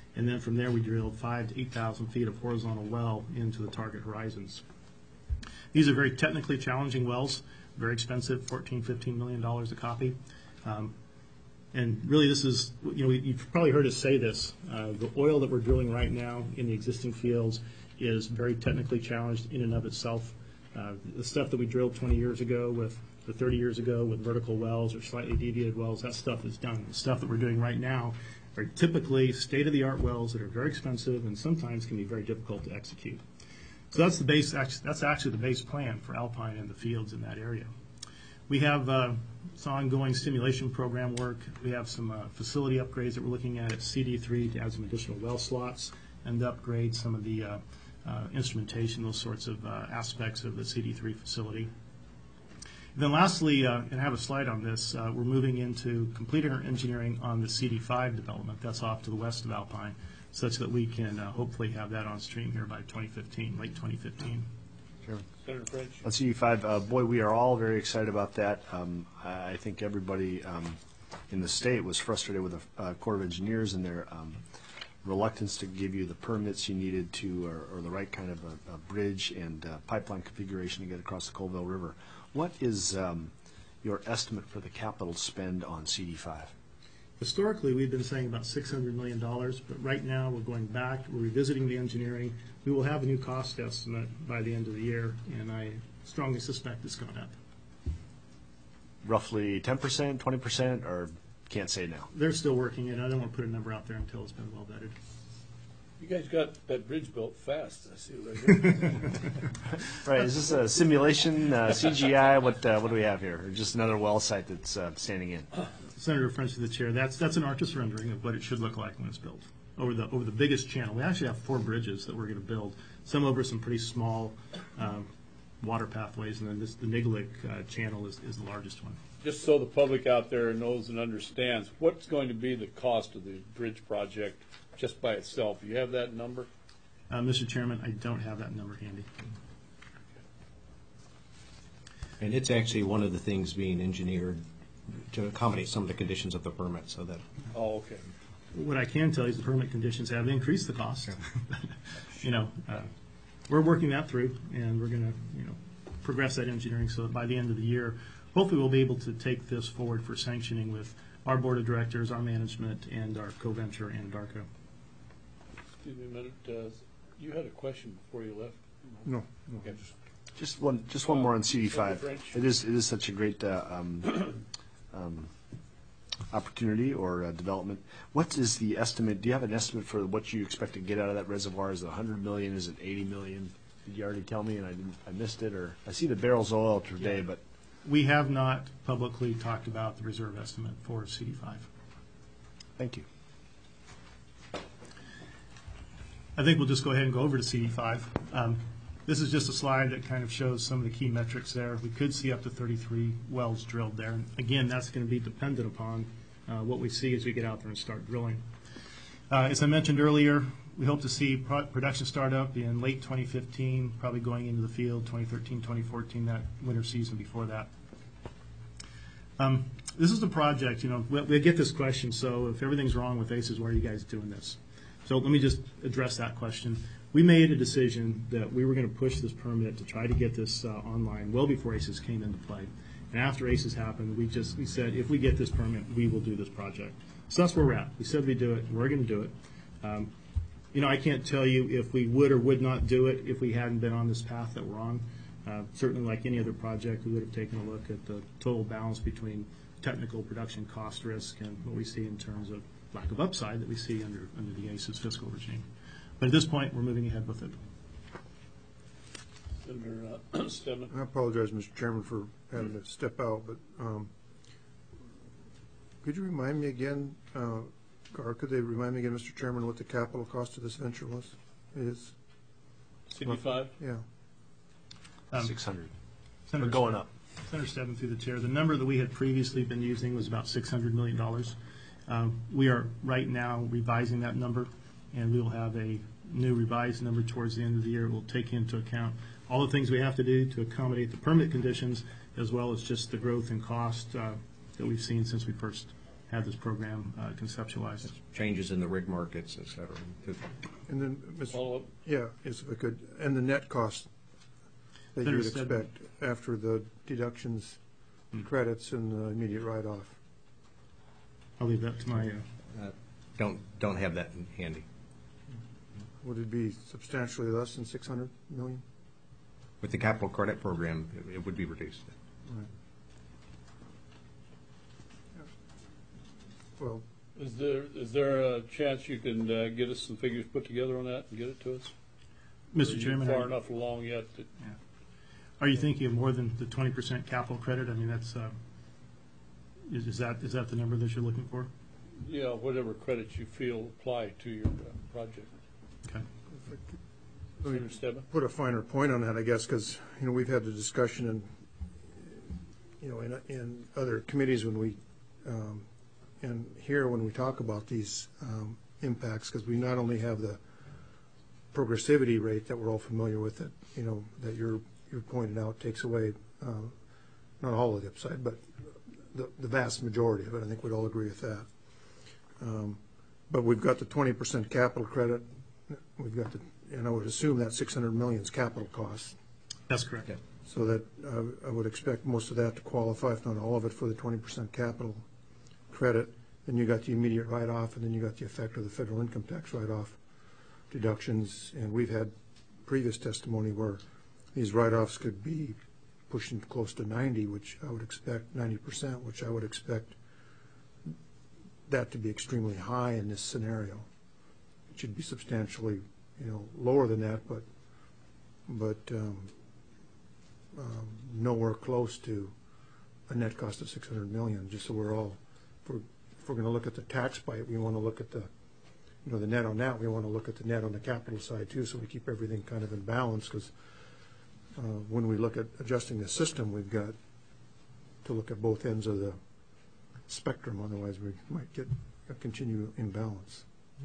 And then from there, we drilled five to eight thousand feet of horizontal well into the target horizons. These are very technically challenging wells, very expensive, fourteen, fifteen million dollars a copy. Um, and really, this is, you know, you've probably heard us say this. Uh, the oil that we're drilling right now in the existing fields is very technically challenged in and of itself. Uh, the stuff that we drilled twenty years ago with, or thirty years ago with vertical wells or slightly deviated wells, that stuff is done. The stuff that we're doing right now are typically state-of-the-art wells that are very expensive and sometimes can be very difficult to execute. So that's the base. That's actually the base plan for Alpine and the fields in that area. We have uh, some ongoing stimulation program work. We have some uh, facility upgrades that we're looking at at C D three to add some additional well slots and upgrade some of the uh, uh, instrumentation, those sorts of uh, aspects of the C D three facility. And then lastly, uh, and I have a slide on this, uh, we're moving into completing our engineering on the C D five development. That's off to the west of Alpine, such that we can uh, hopefully have that on stream here by twenty fifteen, late twenty fifteen. Sure. Senator French. On C D five, uh, boy, we are all very excited about that. Um, I I think everybody um, in the state was frustrated with the uh, Corps of Engineers and their um, reluctance to give you the permits you needed to, or, or the right kind of a, a bridge and uh, pipeline configuration to get across the Colville River. What is um, your estimate for the capital spend on C D five? Historically, we've been saying about six hundred million dollars, but right now we're going back, we're revisiting the engineering. We will have a new cost estimate by the end of the year, and I strongly suspect it's gone up. Roughly ten percent, twenty percent, or can't say now? They're still working it. I don't want to put a number out there until it's been well vetted. You guys got that bridge built fast, I see right here. Right, is this a simulation, uh, C G I? What uh, what do we have here? Or just another well site that's uh, standing in? Senator French to the chair. That's that's an artist's rendering of what it should look like when it's built over the over the biggest channel. We actually have four bridges that we're going to build. Some over some pretty small um, water pathways, and then this the Niggalik uh, channel is, is the largest one. Just so the public out there knows and understands, what's going to be the cost of the bridge project just by itself? You have that number? Uh, Mister Chairman, I don't have that number handy. And it's actually one of the things being engineered to accommodate some of the conditions of the permit, so that Oh, okay. What I can tell you is the permit conditions have increased the cost. you know, uh, we're working that through, and we're going to, you know, progress that engineering so that by the end of the year, hopefully we'll be able to take this forward for sanctioning with our board of directors, our management, and our co-venture, Anadarko. Excuse me a minute. Uh, you had a question before you left? No. Okay. Just one, just one more on C D five. French. It is, it is such a great uh, um, um, opportunity or uh, development. What is the estimate? Do you have an estimate for what you expect to get out of that reservoir? Is it one hundred million? Is it eighty million? Did you already tell me and I didn't? I missed it, or I see the barrels of oil today, Yeah. but We have not publicly talked about the reserve estimate for C D five. thank you. I think we'll just go ahead and go over to C D five. Um, this is just a slide that kind of shows some of the key metrics there. We could see up to thirty-three wells drilled there. And again, that's going to be dependent upon uh, what we see as we get out there and start drilling. Uh, as I mentioned earlier, we hope to see pro- production start up in late twenty fifteen, probably going into the field twenty thirteen, twenty fourteen, that winter season before that. Um, this is the project, you know, we, we get this question, so if everything's wrong with ACES, why are you guys doing this? So let me just address that question. We made a decision that we were going to push this permit to try to get this uh, online well before ACES came into play. And after ACES happened, we just we said, if we get this permit, we will do this project. So that's where we're at. We said we'd do it, and we're going to do it. Um, you know, I can't tell you if we would or would not do it if we hadn't been on this path that we're on. Uh, certainly, like any other project, we would have taken a look at the total balance between technical production cost risk and what we see in terms of lack of upside that we see under under the ACES fiscal regime. But at this point, we're moving ahead with it. Senator uh, Stedman. I apologize, Mister Chairman, for having to step out, but um, could you remind me again, uh, or could they remind me again, Mister Chairman, what the capital cost of this venture was? Is C D five? yeah. Um, Six hundred. Senator We're going up. Senator Stebbins through the chair. The number that we had previously been using was about six hundred million dollars. Um, we are right now revising that number, and we will have a new revised number towards the end of the year. It will take into account all the things we have to do to accommodate the permit conditions, as well as just the growth in cost uh, that we've seen since we first had this program uh, conceptualized. Changes in the rig markets, et cetera. And then, Mister Follow-up? Yeah, yes, if I could, and the net cost that you would There's, uh, expect after the deductions, credits, and the immediate write-off. I'll leave that to my, uh, Uh, Don't, don't have that in handy. Would it be substantially less than six hundred million? With the capital credit program, it- it would be reduced. Right. Well, Is there, is there a chance you can uh, get us some figures put together on that and get it to us? Mister Are you Chairman, Far are, enough along yet that, are you thinking of more than the twenty percent capital credit? I mean, that's, uh, is, is that, is that the number that you're looking for? yeah, whatever credits you feel apply to your uh, project. Okay. let me Senator Stebbins? put a finer point on that, I guess, because, you know, we've had the discussion in, you know, in, in other committees when we, um, and here when we talk about these um, impacts, because we not only have the progressivity rate that we're all familiar with, that, you know, that you're, you're pointed out takes away, uh, not all of the upside, but the, the vast majority of it. I think we'd all agree with that. Um, But we've got the twenty percent capital credit. We've got the, and I would assume that six hundred million is capital costs. That's correct. Okay. So that, uh, I would expect most of that to qualify, if not all of it, for the twenty percent capital credit. Then you got the immediate write-off, and then you got the effect of the federal income tax write-off deductions. And we've had previous testimony where these write-offs could be pushing close to ninety, which I would expect, ninety percent, which I would expect that to be extremely high in this scenario. It should be substantially, you know, lower than that, but, but um, um, nowhere close to a net cost of six hundred million, just so we're all, if we're, if we're going to look at the tax bite, we want to look at the, you know, the net on that, we want to look at the net on the capital side too, so we keep everything kind of in balance, because uh, when we look at adjusting the system, we've got to look at both ends of the spectrum, otherwise we might get a continued imbalance.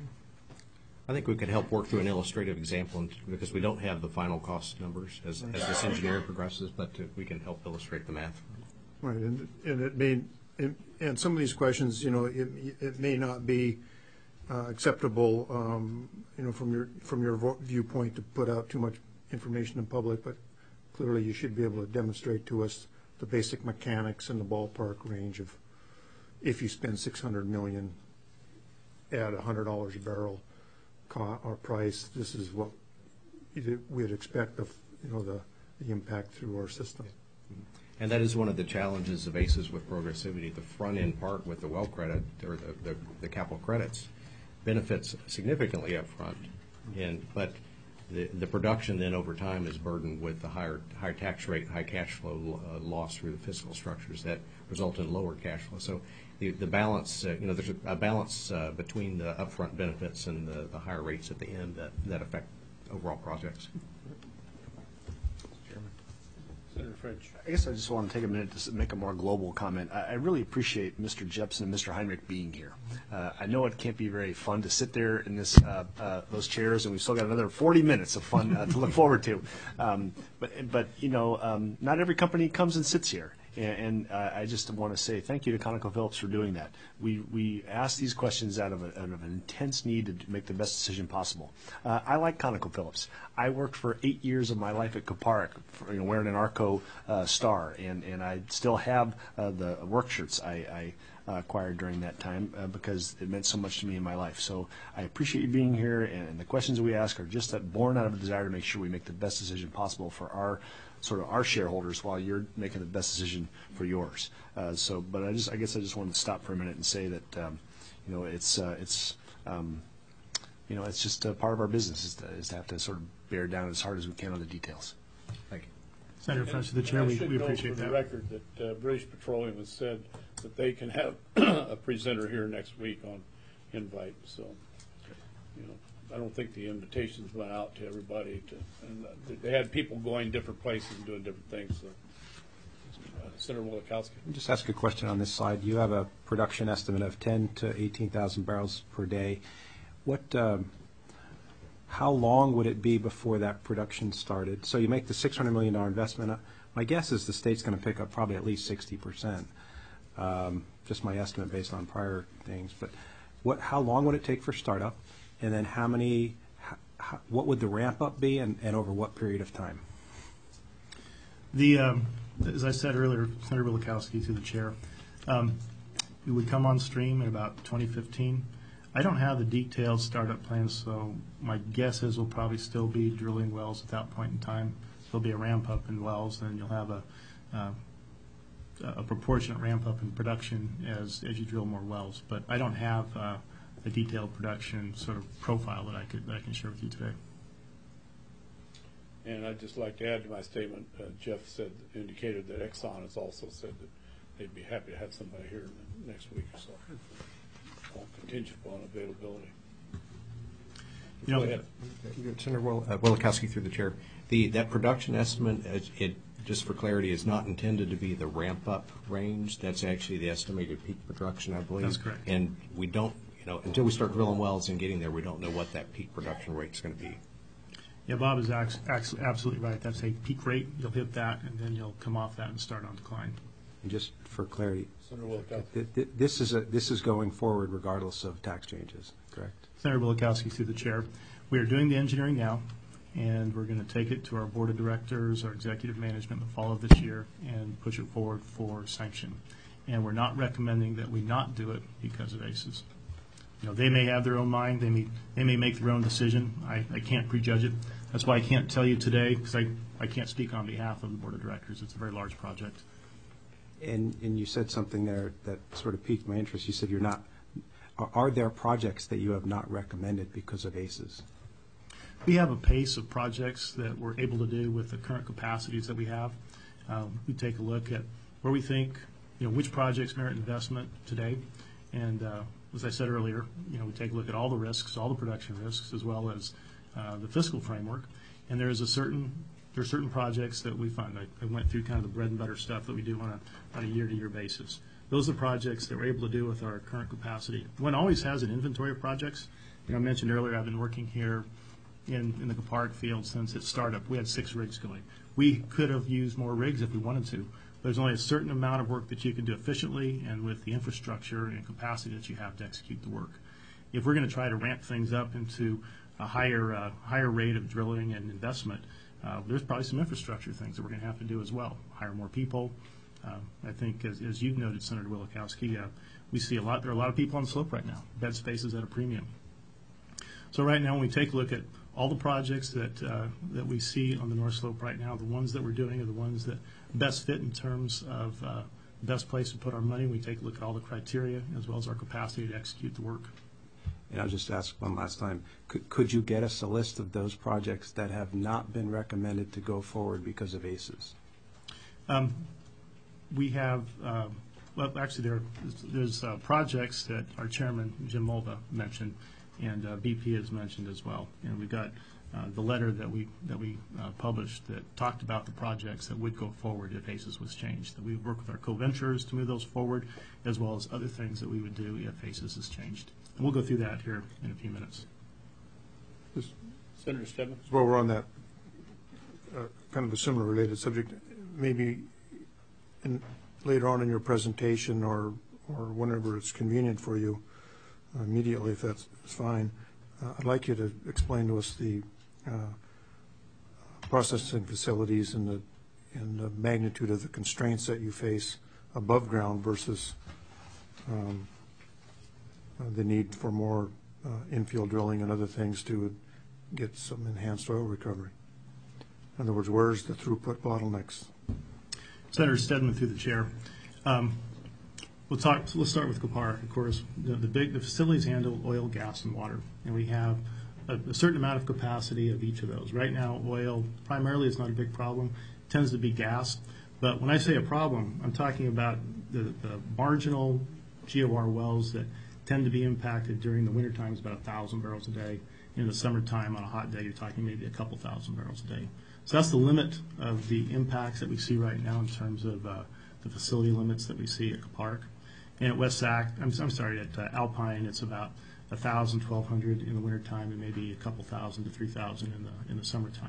I think we could help work through an illustrative example, and- because we don't have the final cost numbers as, as this engineering progresses, but uh, we can help illustrate the math. Right, and, and it may, and, and some of these questions, you know, it, it may not be uh, acceptable, um, you know, from your, from your vo- viewpoint to put out too much information in public, but clearly you should be able to demonstrate to us the basic mechanics and the ballpark range of, if you spend six hundred million at a hundred dollars a barrel co- or price, this is what you'd- we'd expect of, you know, the, the impact through our system. And that is one of the challenges of ACES with progressivity. The front end part with the well credit, or the, the, the capital credits, benefits significantly up front. And, but the, the production then over time is burdened with the higher, higher tax rate, high cash flow uh, loss through the fiscal structures that result in lower cash flow. So the, the balance, uh, you know, there's a, a balance uh, between the upfront benefits and the, the higher rates at the end that, that affect overall projects. Senator French? I guess I just want to take a minute to s- make a more global comment. I, I really appreciate Mister Jepson and Mister Heinrich being here. Uh, I know it can't be very fun to sit there in this uh, uh, those chairs, and we've still got another forty minutes of fun uh, to look forward to. Um, but but you know, um, not every company comes and sits here. And, and uh, I just want to say thank you to ConocoPhillips for doing that. We we ask these questions out of, a, out of an intense need to make the best decision possible. Uh, I like ConocoPhillips. I worked for eight years of my life at Koparic, for, you know, wearing an Arco uh, star, and, and I still have uh, the work shirts I, I uh, acquired during that time uh, because it meant so much to me in my life. So I appreciate you being here, and, and the questions that we ask are just that born out of a desire to make sure we make the best decision possible for our sort of our shareholders while you're making the best decision for yours. Uh, so, but I just, I guess I just wanted to stop for a minute and say that, um, you know, it's, uh, it's, um, you know, it's just a part of our business is to, is to have to sort of bear down as hard as we can on the details. Thank you. Senator French, to the chair, I we, should we note appreciate for the that. record that uh, British Petroleum has said that they can have a presenter here next week on invite, so, you know, I don't think the invitations went out to everybody to, and uh, they had people going different places and doing different things, so. Uh, Senator Wolikowski. Let me just ask a question on this slide. You have a production estimate of ten to eighteen thousand barrels per day. What, um, how long would it be before that production started? So you make the six hundred million dollars investment. Uh, My guess is the state's going to pick up probably at least sixty percent. Um, just my estimate based on prior things, but what, how long would it take for startup? And then how many, how, what would the ramp up be, and, and over what period of time? The, um, as I said earlier, Senator Wielechowski through the chair, um, we would come on stream in about twenty fifteen. I don't have the detailed startup plans, so my guess is we'll probably still be drilling wells at that point in time. There'll be a ramp up in wells, and you'll have a uh, a proportionate ramp up in production as as you drill more wells. But I don't have uh, a detailed production sort of profile that I could that I can share with you today. And I'd just like to add to my statement, uh, Jeff said, indicated that Exxon has also said that they'd be happy to have somebody here in the next week or so. All contingent upon availability. You know, Go ahead. Senator Wil- uh, Wielechowski through the chair. The, that production estimate, it, it, just for clarity, is not intended to be the ramp-up range. That's actually the estimated peak production, I believe. That's correct. And we don't, you know, until we start drilling wells and getting there, we don't know what that peak production rate's going to be. Yeah, Bob is ax- ax- absolutely right. That's a peak rate. You'll hit that, and then you'll come off that and start on decline. And just for clarity, Senator Wielechowski. th- th- this is a, this is going forward regardless of tax changes, correct? Senator Wielechowski through the chair. We are doing the engineering now, and we're going to take it to our board of directors, our executive management in the fall of this year, and push it forward for sanction. And we're not recommending that we not do it because of A C E S. You know, they may have their own mind. They may they may make their own decision. I, I can't prejudge it. That's why I can't tell you today, because I, I can't speak on behalf of the board of directors. It's a very large project. And, and you said something there that sort of piqued my interest. You said you're not, are, are there projects that you have not recommended because of A C E S? We have a pace of projects that we're able to do with the current capacities that we have. Um, we take a look at where we think, you know, which projects merit investment today. And uh, as I said earlier, you know, we take a look at all the risks, all the production risks, as well as uh, the fiscal framework. And there is a certain, there are certain projects that we fund. I, I went through kind of the bread and butter stuff that we do on a, on a year-to-year basis. Those are projects that we're able to do with our current capacity. One always has an inventory of projects. You know, I mentioned earlier I've been working here in, in the Park field since its startup. We had six rigs going. We could have used more rigs if we wanted to. There's only a certain amount of work that you can do efficiently and with the infrastructure and capacity that you have to execute the work. If we're going to try to ramp things up into a higher uh, higher rate of drilling and investment, uh, there's probably some infrastructure things that we're going to have to do as well. Hire more people. Uh, I think, as, as you've noted, Senator Wielechowski, uh, we see a lot. There are a lot of people on the slope right now. Bed space is at a premium. So right now, when we take a look at all the projects that uh, that we see on the North Slope right now, the ones that we're doing are the ones that best fit in terms of uh, best place to put our money. We take a look at all the criteria as well as our capacity to execute the work. And I'll just ask one last time, could, could you get us a list of those projects that have not been recommended to go forward because of A C E S? Um, we have, uh, well, actually, there there's uh, projects that our chairman, Jim Mulva, mentioned, and uh, B P has mentioned as well. And we've got uh, the letter that we that we uh, published that talked about the projects that would go forward if A C E S was changed. That we would work with our co-venturers to move those forward, as well as other things that we would do if A C E S is changed. And we'll go through that here in a few minutes. Just Senator Stebbins. while we're on that, uh, kind of a similar related subject, maybe in, later on in your presentation or, or whenever it's convenient for you, uh, immediately if that's fine, uh, I'd like you to explain to us the uh, processing facilities and the, and the magnitude of the constraints that you face above ground versus um, uh, the need for more uh, infield drilling and other things to get some enhanced oil recovery. In other words, where's the throughput bottlenecks? Senator Stedman through the chair. Um, we'll talk. So let's start with Copar. Of course, the, the big the facilities handle oil, gas, and water, and we have a, a certain amount of capacity of each of those. Right now, oil primarily is not a big problem. It tends to be gas. But when I say a problem, I'm talking about the, the marginal G O R wells that tend to be impacted during the winter times about a thousand barrels a day. In the summertime, on a hot day, you're talking maybe a couple thousand barrels a day. So that's the limit of the impacts that we see right now in terms of uh, the facility limits that we see at Park. And at West Sac, I'm, I'm sorry, at uh, Alpine, it's about one thousand, twelve hundred in the wintertime and maybe a couple thousand to three thousand in the in the summertime.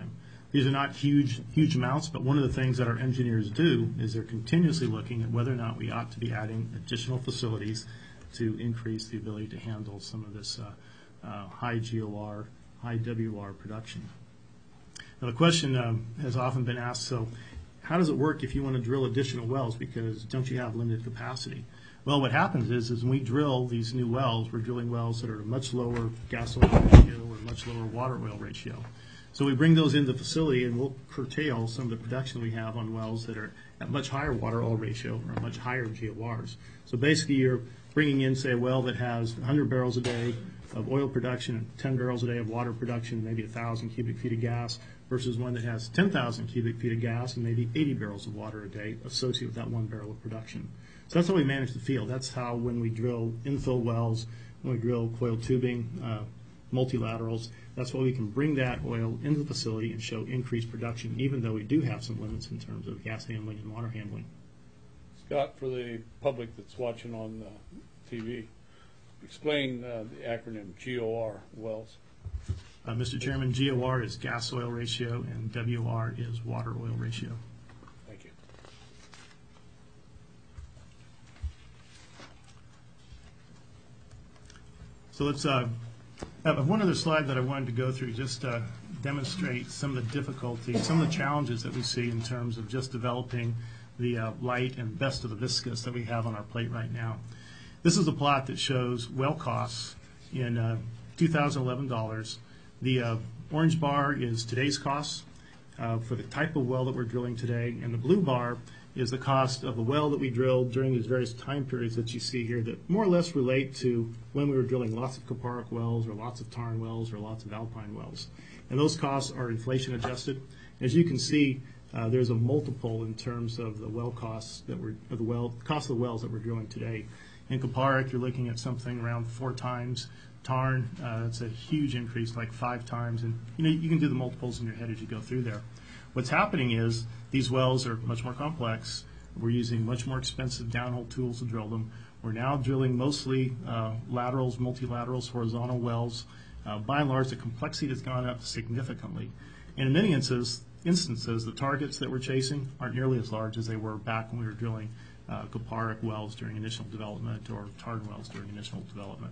These are not huge, huge amounts, but one of the things that our engineers do is they're continuously looking at whether or not we ought to be adding additional facilities to increase the ability to handle some of this uh, uh, high G O R, high W R production. Now, the question um, has often been asked, so how does it work if you want to drill additional wells, because don't you have limited capacity? Well, what happens is, is when we drill these new wells, we're drilling wells that are a much lower gas oil ratio or much lower water oil ratio. So we bring those into the facility and we'll curtail some of the production we have on wells that are at much higher water oil ratio or much higher G O Rs. So basically you're bringing in, say, a well that has one hundred barrels a day of oil production, ten barrels a day of water production, maybe one thousand cubic feet of gas, versus one that has ten thousand cubic feet of gas and maybe eighty barrels of water a day associated with that one barrel of production. So that's how we manage the field. That's how, when we drill infill wells, when we drill coiled tubing, uh, multilaterals, that's why we can bring that oil into the facility and show increased production, even though we do have some limits in terms of gas handling and water handling. Scott, for the public that's watching on uh, T V, explain uh, the acronym G O R, wells. Uh, Mister Chairman, G O R is gas oil ratio and W R is water oil ratio. Thank you. So let's uh, have one other slide that I wanted to go through, just uh, demonstrate some of the difficulties, some of the challenges that we see in terms of just developing the uh, light and best of the viscous that we have on our plate right now. This is a plot that shows well costs in uh, two thousand eleven dollars. The uh, orange bar is today's costs uh, for the type of well that we're drilling today, and the blue bar is the cost of the well that we drilled during these various time periods that you see here that more or less relate to when we were drilling lots of Kuparuk wells or lots of Tarn wells or lots of Alpine wells. And those costs are inflation adjusted. As you can see, uh, there's a multiple in terms of the well costs that we're, of the well, cost of the wells that we're drilling today. In Kuparuk, you're looking at something around four times. Tarn, uh, that's a huge increase, like five times. And you know, you can do the multiples in your head as you go through there. What's happening is these wells are much more complex. We're using much more expensive downhole tools to drill them. We're now drilling mostly uh, laterals, multilaterals, horizontal wells. Uh, by and large, the complexity has gone up significantly. And in many instances, instances, the targets that we're chasing aren't nearly as large as they were back when we were drilling uh, Kuparuk wells during initial development or Tarn wells during initial development.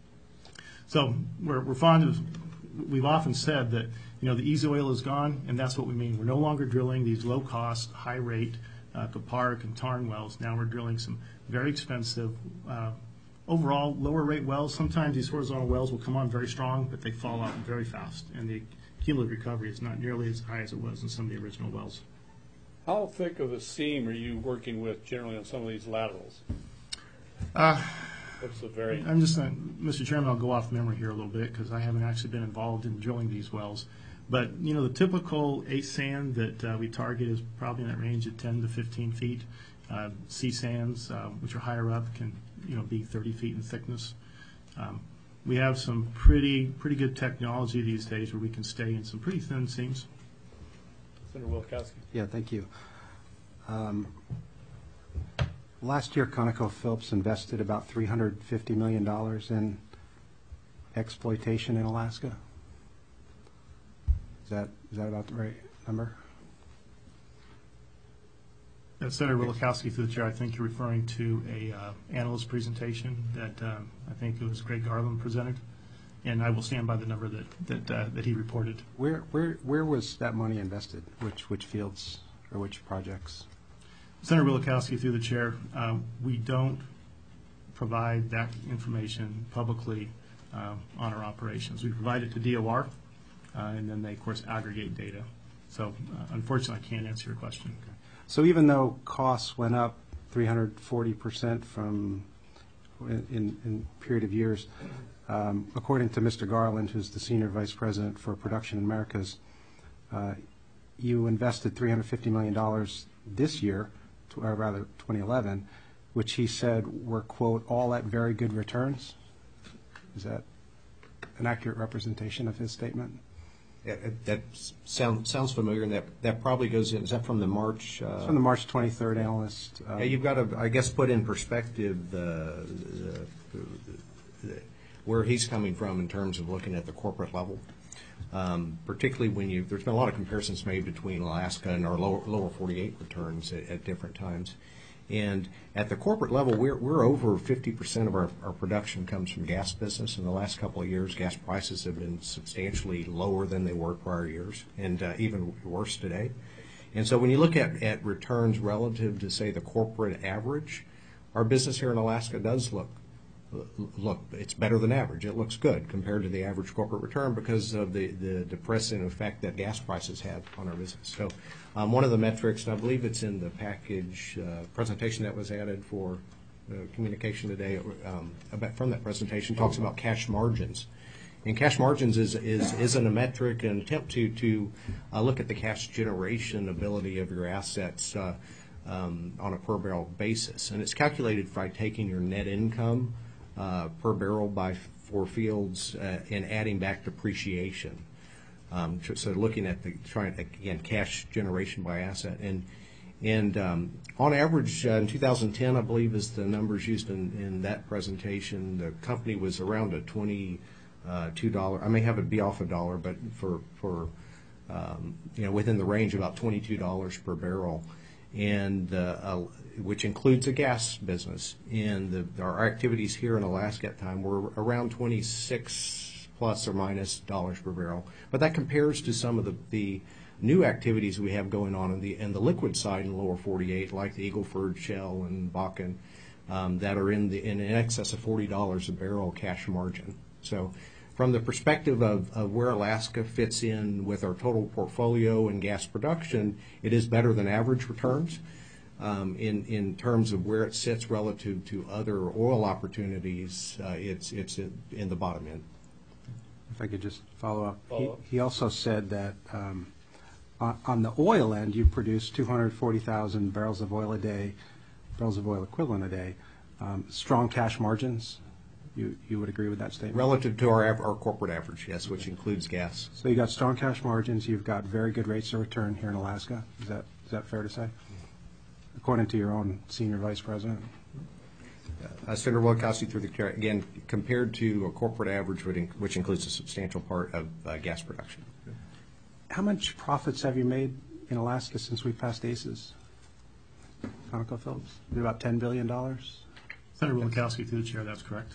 So we're, we're fond of, we've often said that, you know, the easy oil is gone, and that's what we mean. We're no longer drilling these low-cost, high-rate uh, Kuparuk and Tarn wells. Now we're drilling some very expensive, uh, overall lower-rate wells. Sometimes these horizontal wells will come on very strong, but they fall out very fast, and the cumulative recovery is not nearly as high as it was in some of the original wells. How thick of a seam are you working with generally on some of these laterals? Uh, What's the very? I'm just, uh, Mister Chairman, I'll go off memory here a little bit because I haven't actually been involved in drilling these wells. But, you know, the typical eight sand that uh, we target is probably in that range of ten to fifteen feet. Uh, C sands, uh, which are higher up, can, you know, be thirty feet in thickness. Um, we have some pretty pretty good technology these days where we can stay in some pretty thin seams. Senator Wilkowski. Yeah, thank you. Um, Last year, ConocoPhillips invested about three hundred fifty million dollars in exploitation in Alaska. Is that is that about the right number? Uh, Senator Wilkowski, through the chair, I think you're referring to a uh, analyst presentation that um, I think it was Greg Garland presented, and I will stand by the number that that uh, that he reported. Where where where was that money invested? Which which fields or which projects? Senator Wilkowski, through the chair, uh, we don't provide that information publicly uh, on our operations. We provide it to D O R, uh, and then they, of course, aggregate data. So, uh, unfortunately, I can't answer your question. So even though costs went up three hundred forty percent from in, in, in period of years, um, according to Mister Garland, who's the Senior Vice President for Production Americas, uh, you invested three hundred fifty million dollars this year, or rather twenty eleven, which he said were, quote, all at very good returns. Is that an accurate representation of his statement? Yeah, it- that sounds sounds familiar, and that, that probably goes in, is that from the March? uh, It's from the March twenty-third analyst. uh, Yeah, you've got to, I guess, put in perspective the, the, the, where he's coming from in terms of looking at the corporate level. Um, particularly when you, there's been a lot of comparisons made between Alaska and our lower, lower forty-eight returns at, at different times. And at the corporate level, we're, we're over fifty percent of our, our production comes from gas business. In the last couple of years, gas prices have been substantially lower than they were prior years, and uh, even worse today. And so when you look at, at returns relative to, say, the corporate average, our business here in Alaska does look look, it's better than average. It looks good compared to the average corporate return because of the, the depressing effect that gas prices have on our business. So um, one of the metrics, and I believe it's in the package uh, presentation that was added for uh, communication today um, about, from that presentation, talks about cash margins. And cash margins is, is, isn't a metric, an attempt to, to uh, look at the cash generation ability of your assets uh, um, on a per barrel basis. And it's calculated by taking your net income Uh, per barrel by four fields uh, and adding back depreciation. Um, so looking at the trying again cash generation by asset and and um, on average uh, in two thousand ten, I believe is the numbers used in, in that presentation. The company was around a twenty-two dollar. I may have it be off a dollar, but for for um, you know within the range of about twenty-two dollars per barrel. And uh, uh, which includes a gas business. And the, our activities here in Alaska at the time were around twenty-six plus or minus dollars per barrel. But that compares to some of the, the new activities we have going on in the in the liquid side in the lower forty-eight, like the Eagle Ford, Shell, and Bakken, um, that are in the in excess of forty dollars a barrel cash margin. So from the perspective of, of where Alaska fits in with our total portfolio and gas production, it is better than average returns um, in, in terms of where it sits relative to other oil opportunities. Uh, it's it's in, in the bottom end. If I could just follow up. Follow he, up. he also said that um, on, on the oil end, you produce two hundred forty thousand barrels of oil a day, barrels of oil equivalent a day, um, strong cash margins. You, you would agree with that statement? Relative to our, av- our corporate average, yes, which includes gas. So you got strong cash margins, you've got very good rates of return here in Alaska. Is that, is that fair to say? According to your own senior vice president? Uh, Senator Wilkowski through the chair, again, compared to a corporate average, which in- which includes a substantial part of uh, gas production. How much profits have you made in Alaska since we passed ACES? ConocoPhillips? About ten billion dollars? Senator Wilkowski through the chair, that's correct.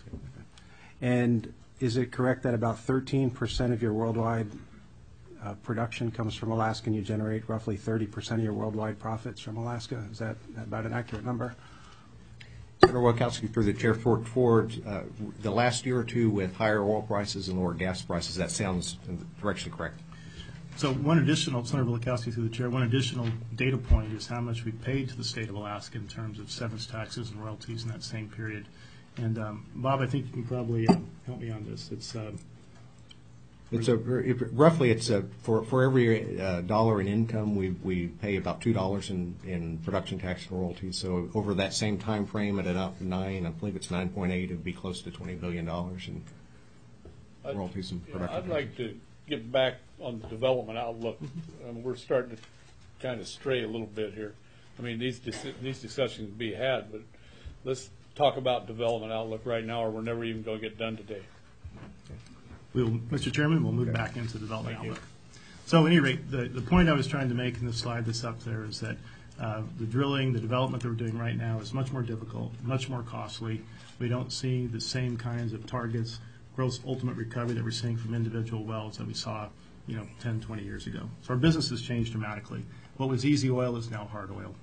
And is it correct that about thirteen percent of your worldwide uh, production comes from Alaska, and you generate roughly thirty percent of your worldwide profits from Alaska? Is that about an accurate number? Senator Wilkowski through the chair, for, for uh, the last year or two with higher oil prices and lower gas prices, that sounds directionally correct. So one additional, Senator Wilkowski through the chair, one additional data point is how much we paid to the state of Alaska in terms of severance taxes and royalties in that same period. And um, Bob, I think you can probably uh, help me on this. It's uh, It's a roughly it's a for for every uh, dollar in income we we pay about two dollars in in production tax and royalties. So over that same time frame at about nine, I believe it's nine point eight, it'd be close to twenty billion dollars in I'd- royalties and yeah, production. I'd like to get back on the development outlook. Um, we're starting to kind of stray a little bit here. I mean, these dis- these discussions can be had, but let's talk about development outlook right now, or we're never even going to get done today. We'll, Mister Chairman, we'll move back into development outlook. So at any rate, the, the point I was trying to make in the slide that's up there is that uh, the drilling, the development that we're doing right now is much more difficult, much more costly. We don't see the same kinds of targets, gross ultimate recovery that we're seeing from individual wells that we saw, you know, ten, twenty years ago. So our business has changed dramatically. What was easy oil is now hard oil.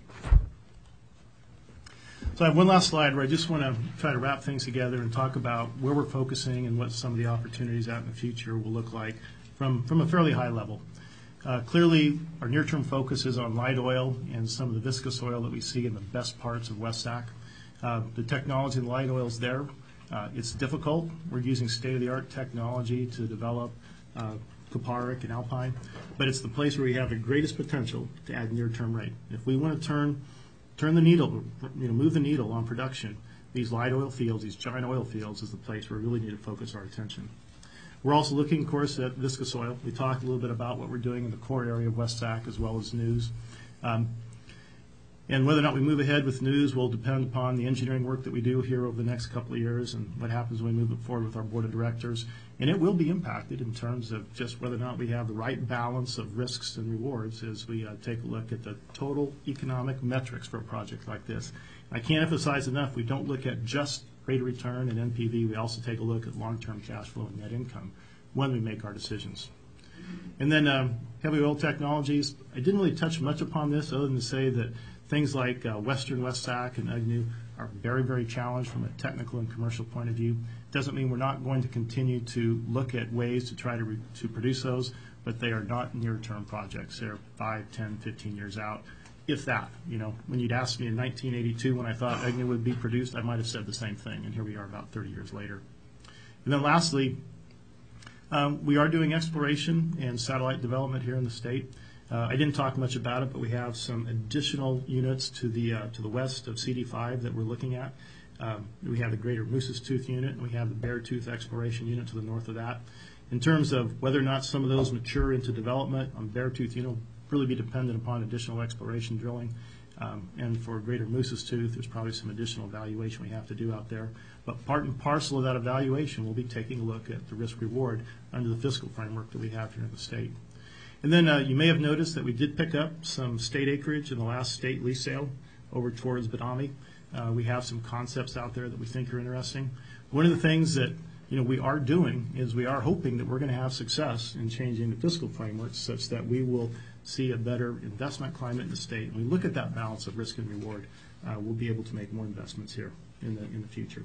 So I have one last slide where I just want to try to wrap things together and talk about where we're focusing and what some of the opportunities out in the future will look like from, from a fairly high level. Uh, clearly, our near-term focus is on light oil and some of the viscous oil that we see in the best parts of West Sac. Uh, the technology in light oil is there. Uh, it's difficult. We're using state-of-the-art technology to develop uh, Kuparic and Alpine, but it's the place where we have the greatest potential to add near-term rate. If we want to turn turn the needle, you know, move the needle on production, these light oil fields, these giant oil fields is the place where we really need to focus our attention. We're also looking, of course, at viscous oil. We talked a little bit about what we're doing in the core area of West Sac as well as News. Um, And whether or not we move ahead with news will depend upon the engineering work that we do here over the next couple of years and what happens when we move it forward with our board of directors. And it will be impacted in terms of just whether or not we have the right balance of risks and rewards as we uh, take a look at the total economic metrics for a project like this. I can't emphasize enough, we don't look at just rate of return and N P V. We also take a look at long-term cash flow and net income when we make our decisions. And then um, heavy oil technologies, I didn't really touch much upon this other than to say that things like uh, Western West Sac and U G N U are very, very challenged from a technical and commercial point of view. Doesn't mean we're not going to continue to look at ways to try to, re to produce those, but they are not near-term projects. They're five, ten, fifteen years out, if that. You know, when you'd asked me in nineteen eighty-two when I thought U G N U would be produced, I might have said the same thing, and here we are about thirty years later. And then lastly, um, we are doing exploration and satellite development here in the state. Uh, I didn't talk much about it, but we have some additional units to the uh, to the west of C D five that we're looking at. Um, we have the Greater Moose's Tooth unit, and we have the Beartooth exploration unit to the north of that. In terms of whether or not some of those mature into development, on Beartooth unit will really be dependent upon additional exploration drilling. Um, and for Greater Moose's Tooth, there's probably some additional evaluation we have to do out there. But part and parcel of that evaluation, we'll be taking a look at the risk-reward under the fiscal framework that we have here in the state. And then uh, you may have noticed that we did pick up some state acreage in the last state lease sale over towards Badami. Uh, we have some concepts out there that we think are interesting. One of the things that you know we are doing is we are hoping that we're going to have success in changing the fiscal framework such that we will see a better investment climate in the state. And we look at that balance of risk and reward, uh, we'll be able to make more investments here in the in the future.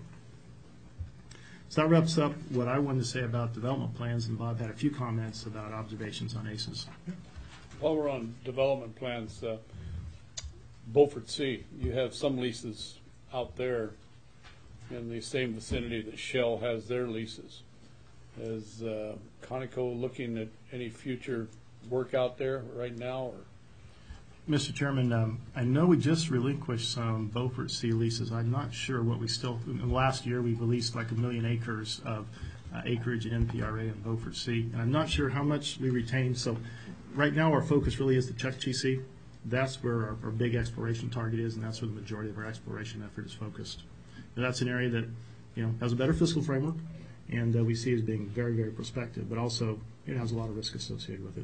So that wraps up what I wanted to say about development plans, and Bob had a few comments about observations on A C E S. While we're on development plans, uh, Beaufort Sea, you have some leases out there in the same vicinity that Shell has their leases. Is uh, Conoco looking at any future work out there right now? Or? Mister Chairman, um, I know we just relinquished some Beaufort Sea leases. I'm not sure what we still, in the last year we released like a million acres of uh, acreage in N P R A and Beaufort Sea. And I'm not sure how much we retained. So right now our focus really is the Chukchi Sea. That's where our, our big exploration target is, and that's where the majority of our exploration effort is focused. And that's an area that you know has a better fiscal framework, and uh, we see as being very, very prospective, but also it has a lot of risk associated with it.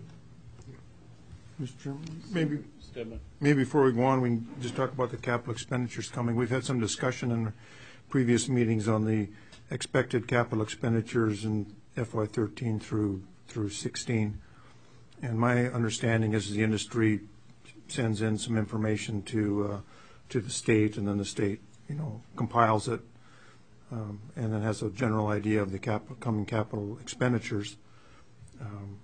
Mister Chairman, maybe, Stedman. maybe before we go on, we can just talk about the capital expenditures coming. We've had some discussion in previous meetings on the expected capital expenditures in F Y thirteen through through sixteen. And my understanding is the industry sends in some information to uh, to the state, and then the state, you know, compiles it, um, and then has a general idea of the cap coming capital expenditures. Um,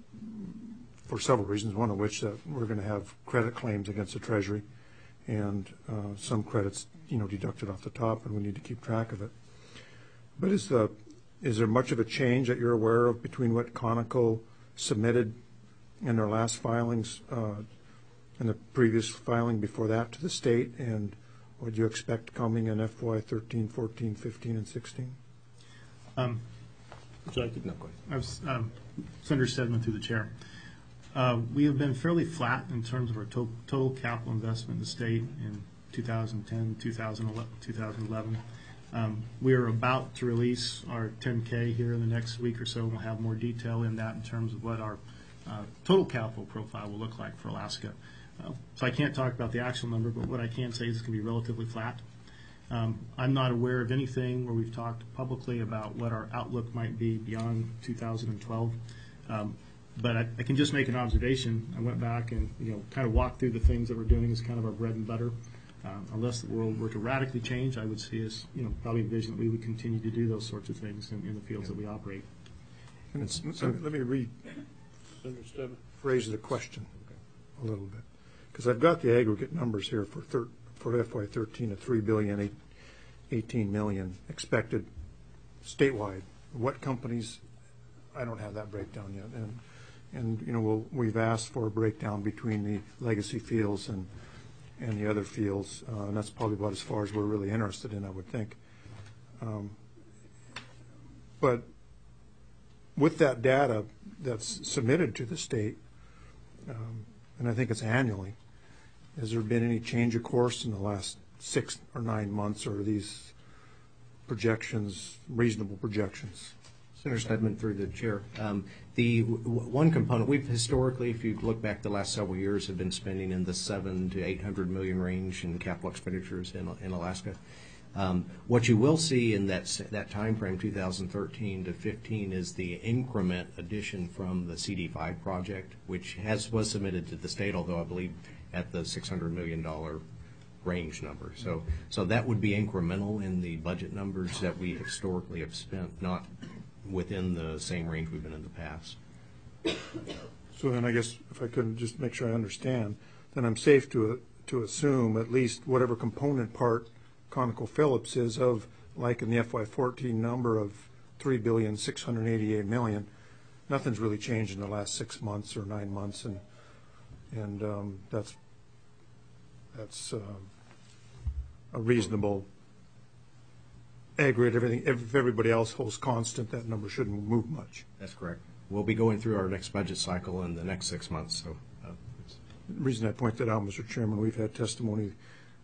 for several reasons, one of which that we're going to have credit claims against the Treasury, and uh, some credits, you know, deducted off the top, and we need to keep track of it. But is the is there much of a change that you're aware of between what Conoco submitted in their last filings uh, and the previous filing before that to the state, and what you expect coming in F Y thirteen, fourteen, fifteen, and sixteen? Um, would you like to? No, go ahead. I was, um, Senator Stedman through the chair. Uh, we have been fairly flat in terms of our to total capital investment in the state in two thousand ten, two thousand eleven. Um, we are about to release our ten K here in the next week or so, and we'll have more detail in that in terms of what our uh, total capital profile will look like for Alaska. Uh, so I can't talk about the actual number, but what I can say is it's going to be relatively flat. Um, I'm not aware of anything where we've talked publicly about what our outlook might be beyond two thousand twelve. Um, But I, I can just make an observation. I went back and you know kind of walked through the things that we're doing as kind of our bread and butter. Um, unless the world were to radically change, I would see us you know probably envision that we would continue to do those sorts of things in, in the fields that we operate. And it's, so let me rephrase the question a little bit, because I've got the aggregate numbers here for thir for F Y thirteen at three billion eight, eighteen million expected statewide. What companies? I don't have that breakdown yet, and and you know we'll, we've asked for a breakdown between the legacy fields and and the other fields, uh, and that's probably about as far as we're really interested in, I would think. Um, but with that data that's submitted to the state, um, and I think it's annually, Has there been any change of course in the last six or nine months, or are these projections reasonable projections? Senator Stedman, through the chair. Um, the w- one component, we've historically, if you look back the last several years, have been spending in the seven to eight hundred million range in capital expenditures in, in Alaska. Um, what you will see in that that time frame, two thousand thirteen to fifteen, is the increment addition from the C D five project, which has was submitted to the state, although I believe at the six hundred million dollar range number. So, so that would be incremental in the budget numbers that we historically have spent, not within the same range we've been in the past. So then I guess if I could just make sure I understand, then I'm safe to to assume at least whatever component part ConocoPhillips is of, like in the F Y fourteen number of three billion six hundred eighty-eight million, nothing's really changed in the last six months or nine months, and and um, that's that's um, a reasonable aggregate. Everything, if everybody else holds constant, that number shouldn't move much. That's correct. We'll be going through our next budget cycle in the next six months. So, uh, it's The reason I point that out, Mister Chairman, we've had testimony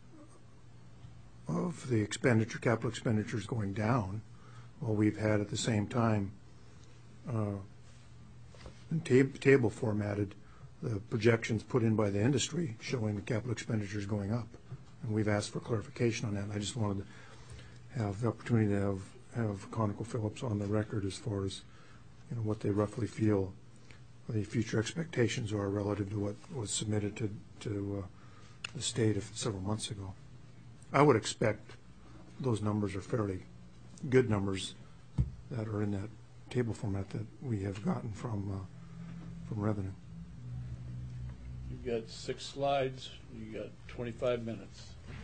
of the expenditure, capital expenditures going down, while we've had at the same time, uh, in tab- table formatted, the projections put in by the industry showing the capital expenditures going up. And we've asked for clarification on that. I just wanted to have the opportunity to have, have ConocoPhillips on the record as far as, you know, what they roughly feel the future expectations are relative to what was submitted to, to uh, the state of several months ago. I would expect those numbers are fairly good numbers that are in that table format that we have gotten from uh, from revenue. You've got six slides, you got twenty-five minutes.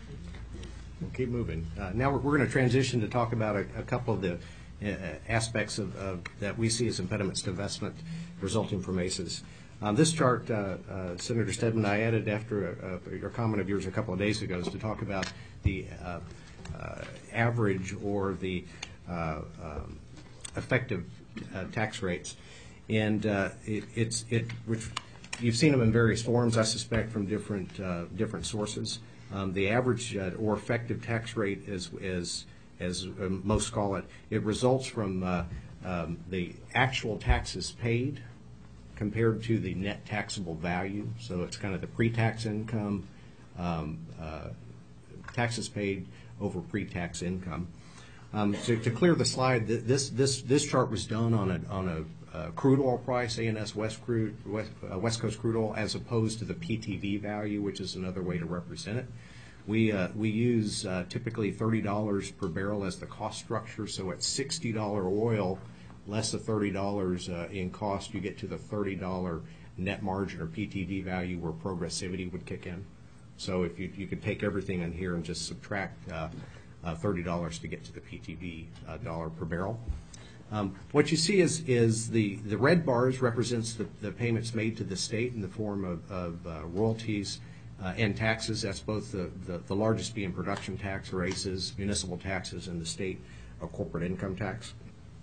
We'll keep moving. Uh, now we're, we're going to transition to talk about a, a couple of the uh, aspects of, of that we see as impediments to investment resulting from A C Es. Um, this chart, uh, uh, Senator Stedman, I added after a, a, your comment of yours a couple of days ago, is to talk about the uh, uh, average or the uh, um, effective uh, tax rates, and uh, it, it's it which you've seen them in various forms, I suspect, from different uh, different sources. Um, the average uh, or effective tax rate is is as uh, most call it. It results from uh, um, the actual taxes paid compared to the net taxable value. So it's kind of the pre-tax income, um, uh, taxes paid over pre-tax income. Um, so to clear the slide, th- this this this chart was done on a on a uh, crude oil price, A N S West crude West, uh, West Coast crude oil, as opposed to the P T V value, which is another way to represent it. We uh, we use uh, typically thirty dollars per barrel as the cost structure. So at sixty dollar oil, less the thirty dollars uh, in cost, you get to the thirty dollar net margin or P T V value where progressivity would kick in. So if you you could take everything in here and just subtract uh, uh, thirty dollars to get to the P T V uh, dollar per barrel. Um, what you see is is the, the red bars represents the, the payments made to the state in the form of, of uh, royalties uh, and taxes. That's both the, the, the largest being production tax or A C Es, municipal taxes, and the state or corporate income tax.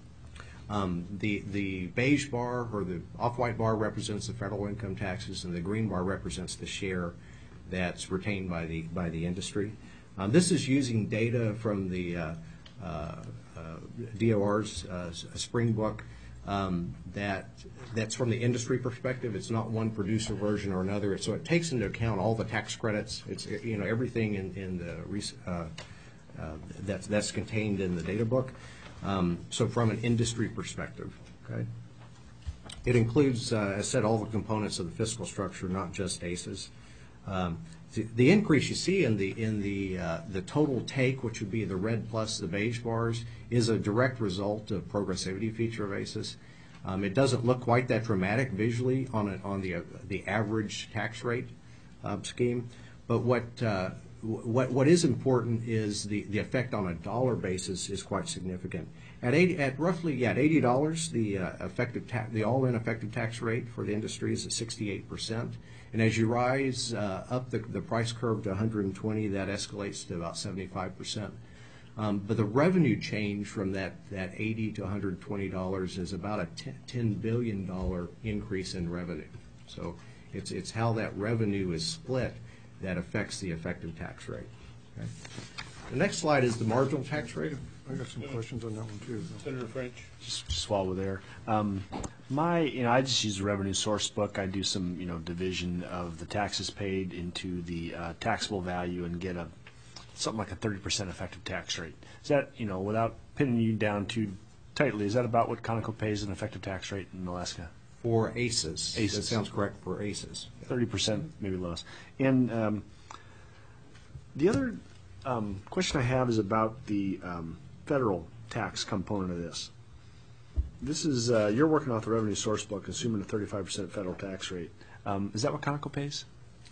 Um, the, the beige bar or the off-white bar represents the federal income taxes, and the green bar represents the share that's retained by the, by the industry. Um, this is using data from the uh, uh, uh, D O R's uh, Spring Book um, that, that's from the industry perspective. It's not one producer version or another. So it takes into account all the tax credits. It's, you know, everything in, in the uh, uh, that's, that's contained in the data book. Um, so from an industry perspective, okay, it includes, uh, as said, all the components of the fiscal structure, not just A C Es. Um, the, the increase you see in the in the uh, the total take, which would be the red plus the beige bars, is a direct result of progressivity feature of A C Es. Um, it doesn't look quite that dramatic visually on a, on the uh, the average tax rate uh, scheme, but what uh, What what is important is the, the effect on a dollar basis is quite significant. At eighty, at roughly yeah at eighty dollars, the uh, effective ta- the all-in effective tax rate for the industry is at sixty-eight percent. And as you rise uh, up the, the price curve to one hundred twenty, that escalates to about seventy-five percent. Um, but the revenue change from that, that eighty to one hundred twenty dollars is about a ten billion dollar increase in revenue. So it's it's how that revenue is split that affects the effective tax rate. Okay? The next slide is the marginal tax rate. I got some questions on that one too. Senator French. Just, just while we're there, um, my, you know, I just use the revenue source book. I do some, you know, division of the taxes paid into the uh, taxable value and get a something like a thirty percent effective tax rate. Is that, you know, without pinning you down too tightly, is that about what Conoco pays an effective tax rate in Alaska? For A C E S. A C E S. That sounds correct for A C E S. Thirty percent, maybe less. And um, the other um, question I have is about the um, federal tax component of this. This is uh, you're working off the revenue source book, assuming a thirty-five percent federal tax rate. Um, is that what Conoco pays?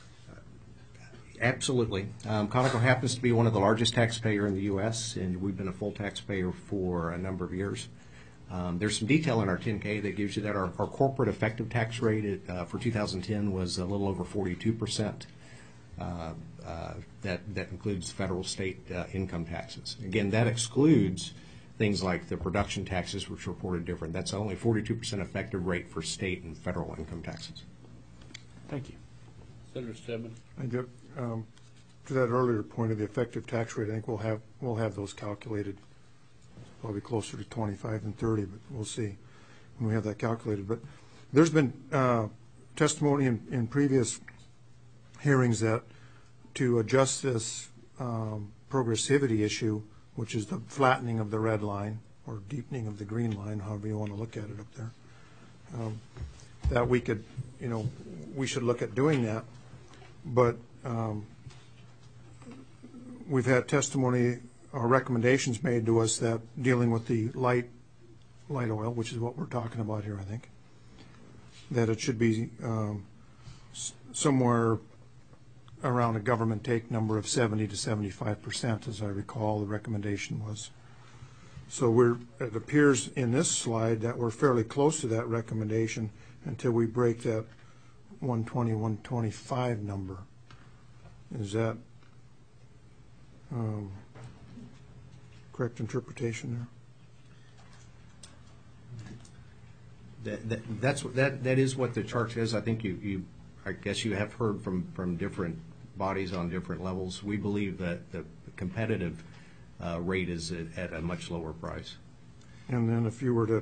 Absolutely. Um, Conoco happens to be one of the largest taxpayer in the U S, and we've been a full taxpayer for a number of years. Um, there's some detail in our ten K that gives you that our, our corporate effective tax rate uh, for two thousand ten was a little over forty-two percent. Uh, uh, that, that includes federal, state uh, income taxes. Again, that excludes things like the production taxes, which are reported different. That's only forty-two percent effective rate for state and federal income taxes. Thank you. Senator Stedman. I get, um, to that earlier point of the effective tax rate, I think we'll have, we'll have those calculated, probably closer to twenty-five and thirty, but we'll see when we have that calculated. But there's been uh, testimony in, in previous hearings that to adjust this um, progressivity issue, which is the flattening of the red line or deepening of the green line, however you want to look at it up there, um, that we could, you know, we should look at doing that. But um, we've had testimony or recommendations made to us that dealing with the light light oil, which is what we're talking about here, I think, that it should be um, s- somewhere around a government take number of seventy to seventy-five percent, as I recall the recommendation was. So we're, it appears in this slide that we're fairly close to that recommendation until we break that one twenty, one twenty-five number. Is that um, correct interpretation there? That, that, that's what, that, that is what the chart says. I think you, you, I guess you have heard from, from different bodies on different levels. We believe that the competitive uh, rate is at, at a much lower price. And then if you were to,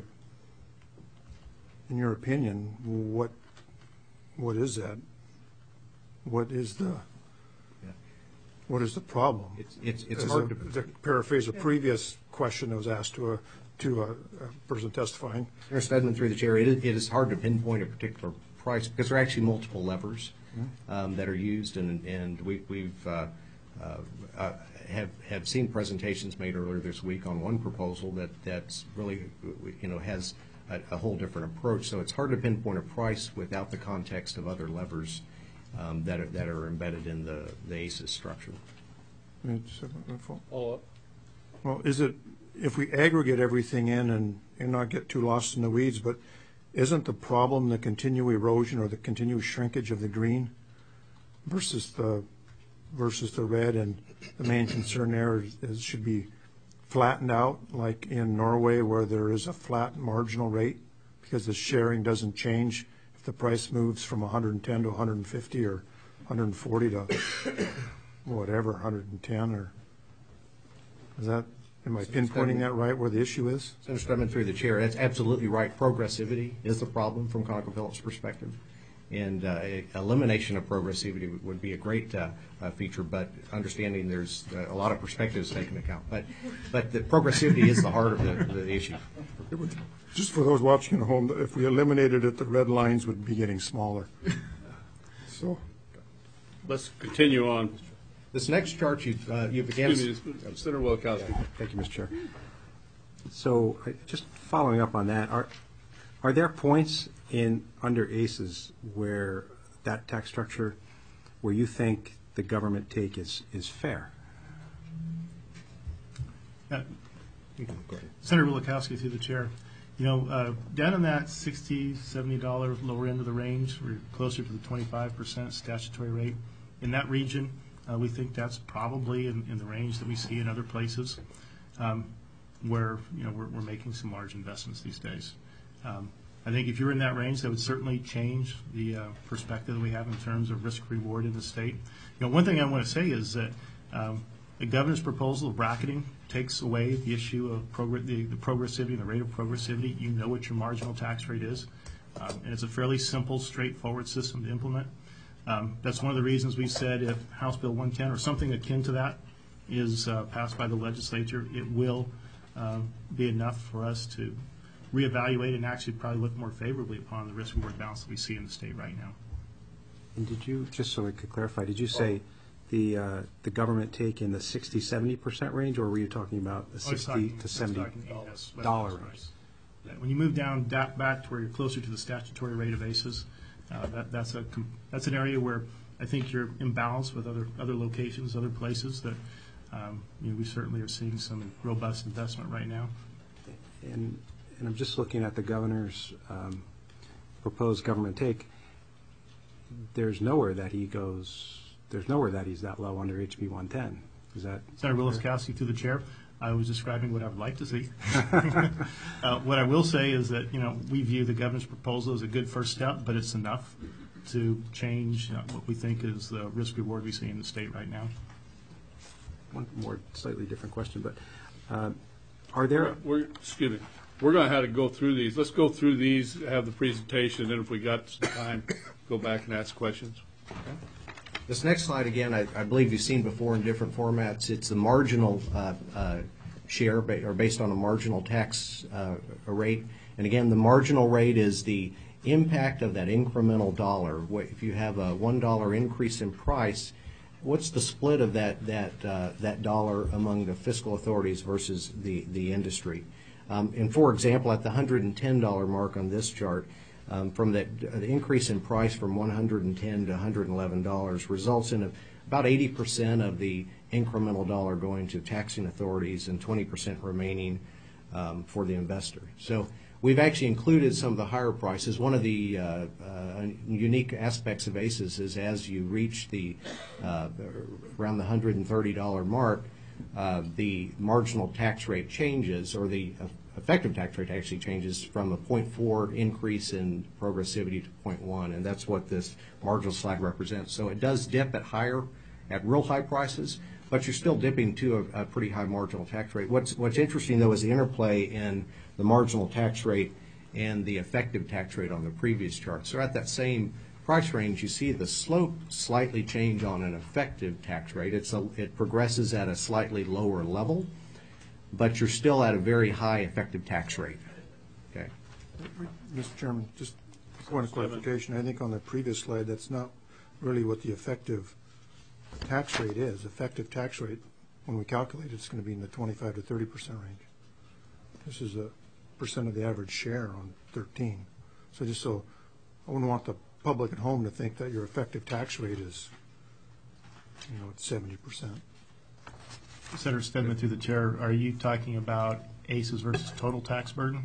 in your opinion, what what is that? What is the Yeah. what is the problem? It's, it's, it's As hard a, to, to paraphrase a previous question that was asked to a to a, a person testifying. Senator Stedman, through the chair, it is, it is hard to pinpoint a particular price because there are actually multiple levers um, that are used, and and we, we've uh, uh, uh, have have seen presentations made earlier this week on one proposal that that's really, you know, has a, a whole different approach. So it's hard to pinpoint a price without the context of other levers um, that are that are embedded in the the A C E S structure. It's, uh, All up. Well, is it, if we aggregate everything in and, and not get too lost in the weeds, but isn't the problem the continual erosion or the continuous shrinkage of the green versus the versus the red? And the main concern there is, is should be flattened out, like in Norway, where there is a flat marginal rate because the sharing doesn't change if the price moves from one hundred ten to one hundred fifty or one hundred forty to whatever, one hundred ten, or is that, am I pinpointing that right where the issue is? Senator Stedman, through the chair, that's absolutely right. Progressivity is the problem from ConocoPhillips' perspective. And uh, elimination of progressivity would be a great uh, uh, feature, but understanding there's uh, a lot of perspectives taken into account. But but the progressivity is the heart of the, the issue. It would, just for those watching at home, if we eliminated it, the red lines would be getting smaller. So, Let's continue on. This next chart, you've, uh, you've again... Excuse me, Senator Wilkowski. Thank you, Mister Chair. So I- just following up on that, are, are there points in, under A C E S where that tax structure, where you think the government take is, is fair? Yeah. Go ahead. Senator Wilkowski, through the chair. You know, uh, down in that sixty dollars, seventy dollars lower end of the range, we're closer to the twenty-five percent statutory rate. In that region, uh, we think that's probably in, in the range that we see in other places um, where, you know, we're, we're making some large investments these days. Um, I think if you're in that range, that would certainly change the uh, perspective that we have in terms of risk reward in the state. You know, one thing I want to say is that um, the governor's proposal of bracketing takes away the issue of progr- the, the progressivity and the rate of progressivity. You know what your marginal tax rate is, um, and it's a fairly simple, straightforward system to implement. Um, that's one of the reasons we said if House Bill one ten or something akin to that is uh, passed by the legislature, it will um, be enough for us to reevaluate and actually probably look more favorably upon the risk-reward balance that we see in the state right now. And did you, just so I could clarify, did you say the uh, the government take in the sixty, seventy percent range, or were you talking about the I was sixty talking- to I was seventy talking, yes, West dollar Coast range? price. Yeah, when you move down da- back to where you're closer to the statutory rate of A C Es, uh, that, that's a com- that's an area where I think you're imbalanced with other other locations, other places that um, you know, we certainly are seeing some robust investment right now. And, and I'm just looking at the governor's um, proposed government take. There's nowhere that he goes, there's nowhere that he's that low under H B one ten. Is that? Senator Willis-Kowski, through the chair, I was describing what I would like to see. uh, what I will say is that, you know, we view the governor's proposal as a good first step, but it's enough to change uh, what we think is the risk reward we see in the state right now. One more slightly different question, but uh, are there, We're, excuse me, we're going to have to go through these. Let's go through these, have the presentation, and then if we got some time, go back and ask questions. This next slide, again, I, I believe you've seen before in different formats. It's the marginal uh, uh, share, ba- or based on a marginal tax uh, rate. And again, the marginal rate is the impact of that incremental dollar. What- If you have a one dollar increase in price, what's the split of that that uh, that dollar among the fiscal authorities versus the the industry? Um, and for example, at the one hundred ten dollar mark on this chart, um, from that uh, the increase in price from one hundred ten to one hundred eleven dollars results in a, about eighty percent of the incremental dollar going to taxing authorities and twenty percent remaining um, for the investor. So we've actually included some of the higher prices. One of the uh, uh, unique aspects of A C Es is as you reach the uh, around the one hundred thirty dollar mark, uh, the marginal tax rate changes, or the effective tax rate actually changes from a zero point four increase in progressivity to zero point one, and that's what this marginal slide represents. So it does dip at higher, at real high prices, but you're still dipping to a, a pretty high marginal tax rate. What's what's interesting though is the interplay in the marginal tax rate and the effective tax rate on the previous chart. So at that same price range, you see the slope slightly change on an effective tax rate. It's a, it progresses at a slightly lower level, but you're still at a very high effective tax rate. Okay. Mister Chairman, just a point of clarification. I think on the previous slide, that's not really what the effective tax rate is. Effective tax rate, when we calculate it, it's going to be in the twenty-five to thirty percent range. This is a percent of the average share on thirteen. So just so, I wouldn't want the public at home to think that your effective tax rate is, you know, it's seventy percent. Senator Stedman, through the chair, are you talking about A C Es versus total tax burden?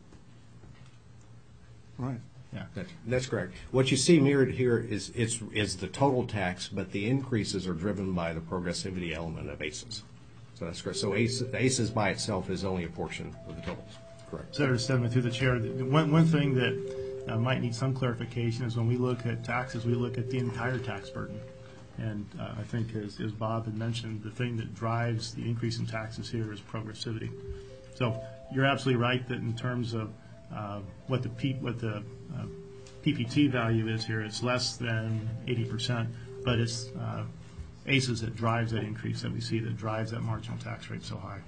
Right. Yeah. That's, that's correct. What you see mirrored here is it's is the total tax, but the increases are driven by the progressivity element of A C Es. So that's correct. So A C Es, the A C Es by itself is only a portion of the totals. Correct. Senator Stedman, through the chair, the- one, one thing that uh, might need some clarification is when we look at taxes, we look at the entire tax burden. And uh, I think, as, as Bob had mentioned, the thing that drives the increase in taxes here is progressivity. So you're absolutely right that in terms of uh, what the P, what the uh, P P T value is here, it's less than eighty percent, but it's uh, A C Es that drives that increase that we see, that drives that marginal tax rate so high.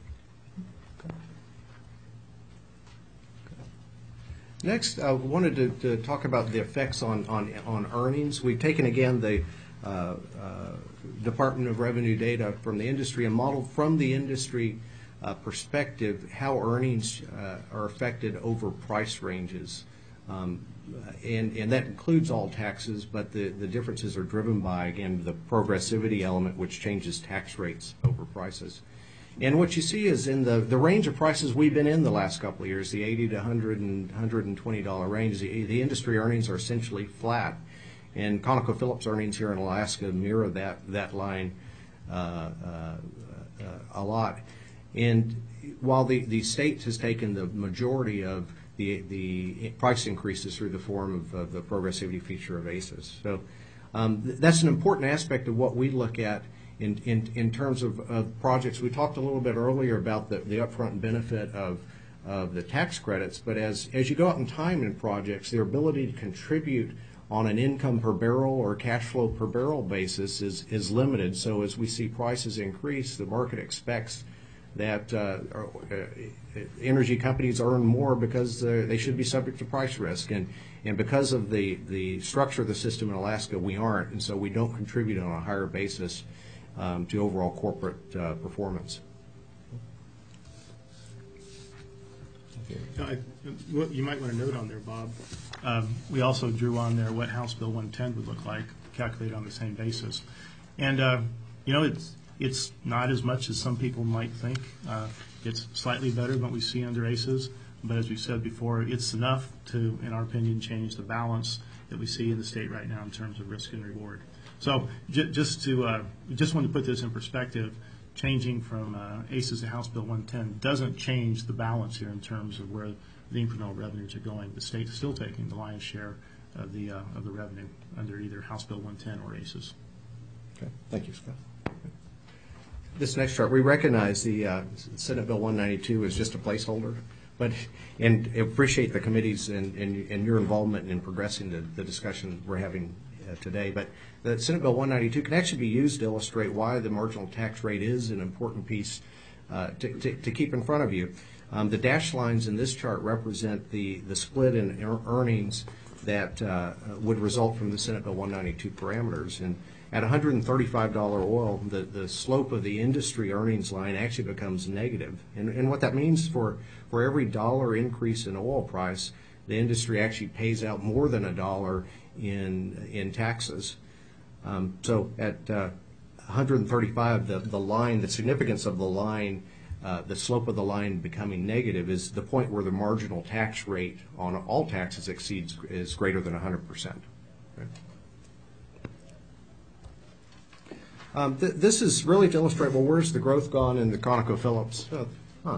Next, I wanted to, to talk about the effects on, on, on earnings. We've taken, again, the uh, uh, Department of Revenue data from the industry and modeled from the industry uh, perspective how earnings uh, are affected over price ranges. Um, and, and that includes all taxes, but the, the differences are driven by, again, the progressivity element, which changes tax rates over prices. And what you see is in the, the range of prices we've been in the last couple of years, the eighty to one hundred and one hundred twenty dollar range, the, the industry earnings are essentially flat. And ConocoPhillips earnings here in Alaska mirror that, that line uh, uh, uh, a lot. And while the, the state has taken the majority of the the price increases through the form of, of the progressivity feature of A C E S. So um, th- that's an important aspect of what we look at in in, in terms of, of projects. We talked a little bit earlier about the, the upfront benefit of of the tax credits, but as as you go out in time in projects, their ability to contribute on an income per barrel or cash flow per barrel basis is is limited. So as we see prices increase, the market expects that uh, uh, energy companies earn more because uh, they should be subject to price risk. And, and because of the, the structure of the system in Alaska, we aren't. And so we don't contribute on a higher basis um, to overall corporate uh, performance. I, what you might want to note on there, Bob, um, we also drew on there what House Bill one ten would look like, calculated on the same basis. And, uh, you know, it's it's not as much as some people might think. Uh, it's slightly better than what we see under A C E S, but as we said before, it's enough to, in our opinion, change the balance that we see in the state right now in terms of risk and reward. So j- just to, uh, just wanted to put this in perspective, changing from uh, A C E S to House Bill one ten doesn't change the balance here in terms of where the incremental revenues are going. The state is still taking the lion's share of the uh, of the revenue under either House Bill one ten or A C E S. Okay, thank you, Scott. This next chart, we recognize the uh, Senate Bill one ninety-two is just a placeholder, but and appreciate the committee's and, and, and your involvement in progressing the, the discussion we're having uh, today. But the Senate Bill one ninety-two can actually be used to illustrate why the marginal tax rate is an important piece uh, to, to, to keep in front of you. Um, the dashed lines in this chart represent the, the split in er- earnings that uh, would result from the Senate Bill one ninety-two parameters. And at one hundred thirty-five dollars oil, the, the slope of the industry earnings line actually becomes negative. And, and what that means for, for every dollar increase in oil price, the industry actually pays out more than a dollar in, in taxes. Um, so at uh, one hundred thirty-five, the, the line, the significance of the line, uh, the slope of the line becoming negative is the point where the marginal tax rate on all taxes exceeds, is greater than one hundred percent. Right? Um, th- this is really to illustrate, well, where's the growth gone in the ConocoPhillips? Oh, huh.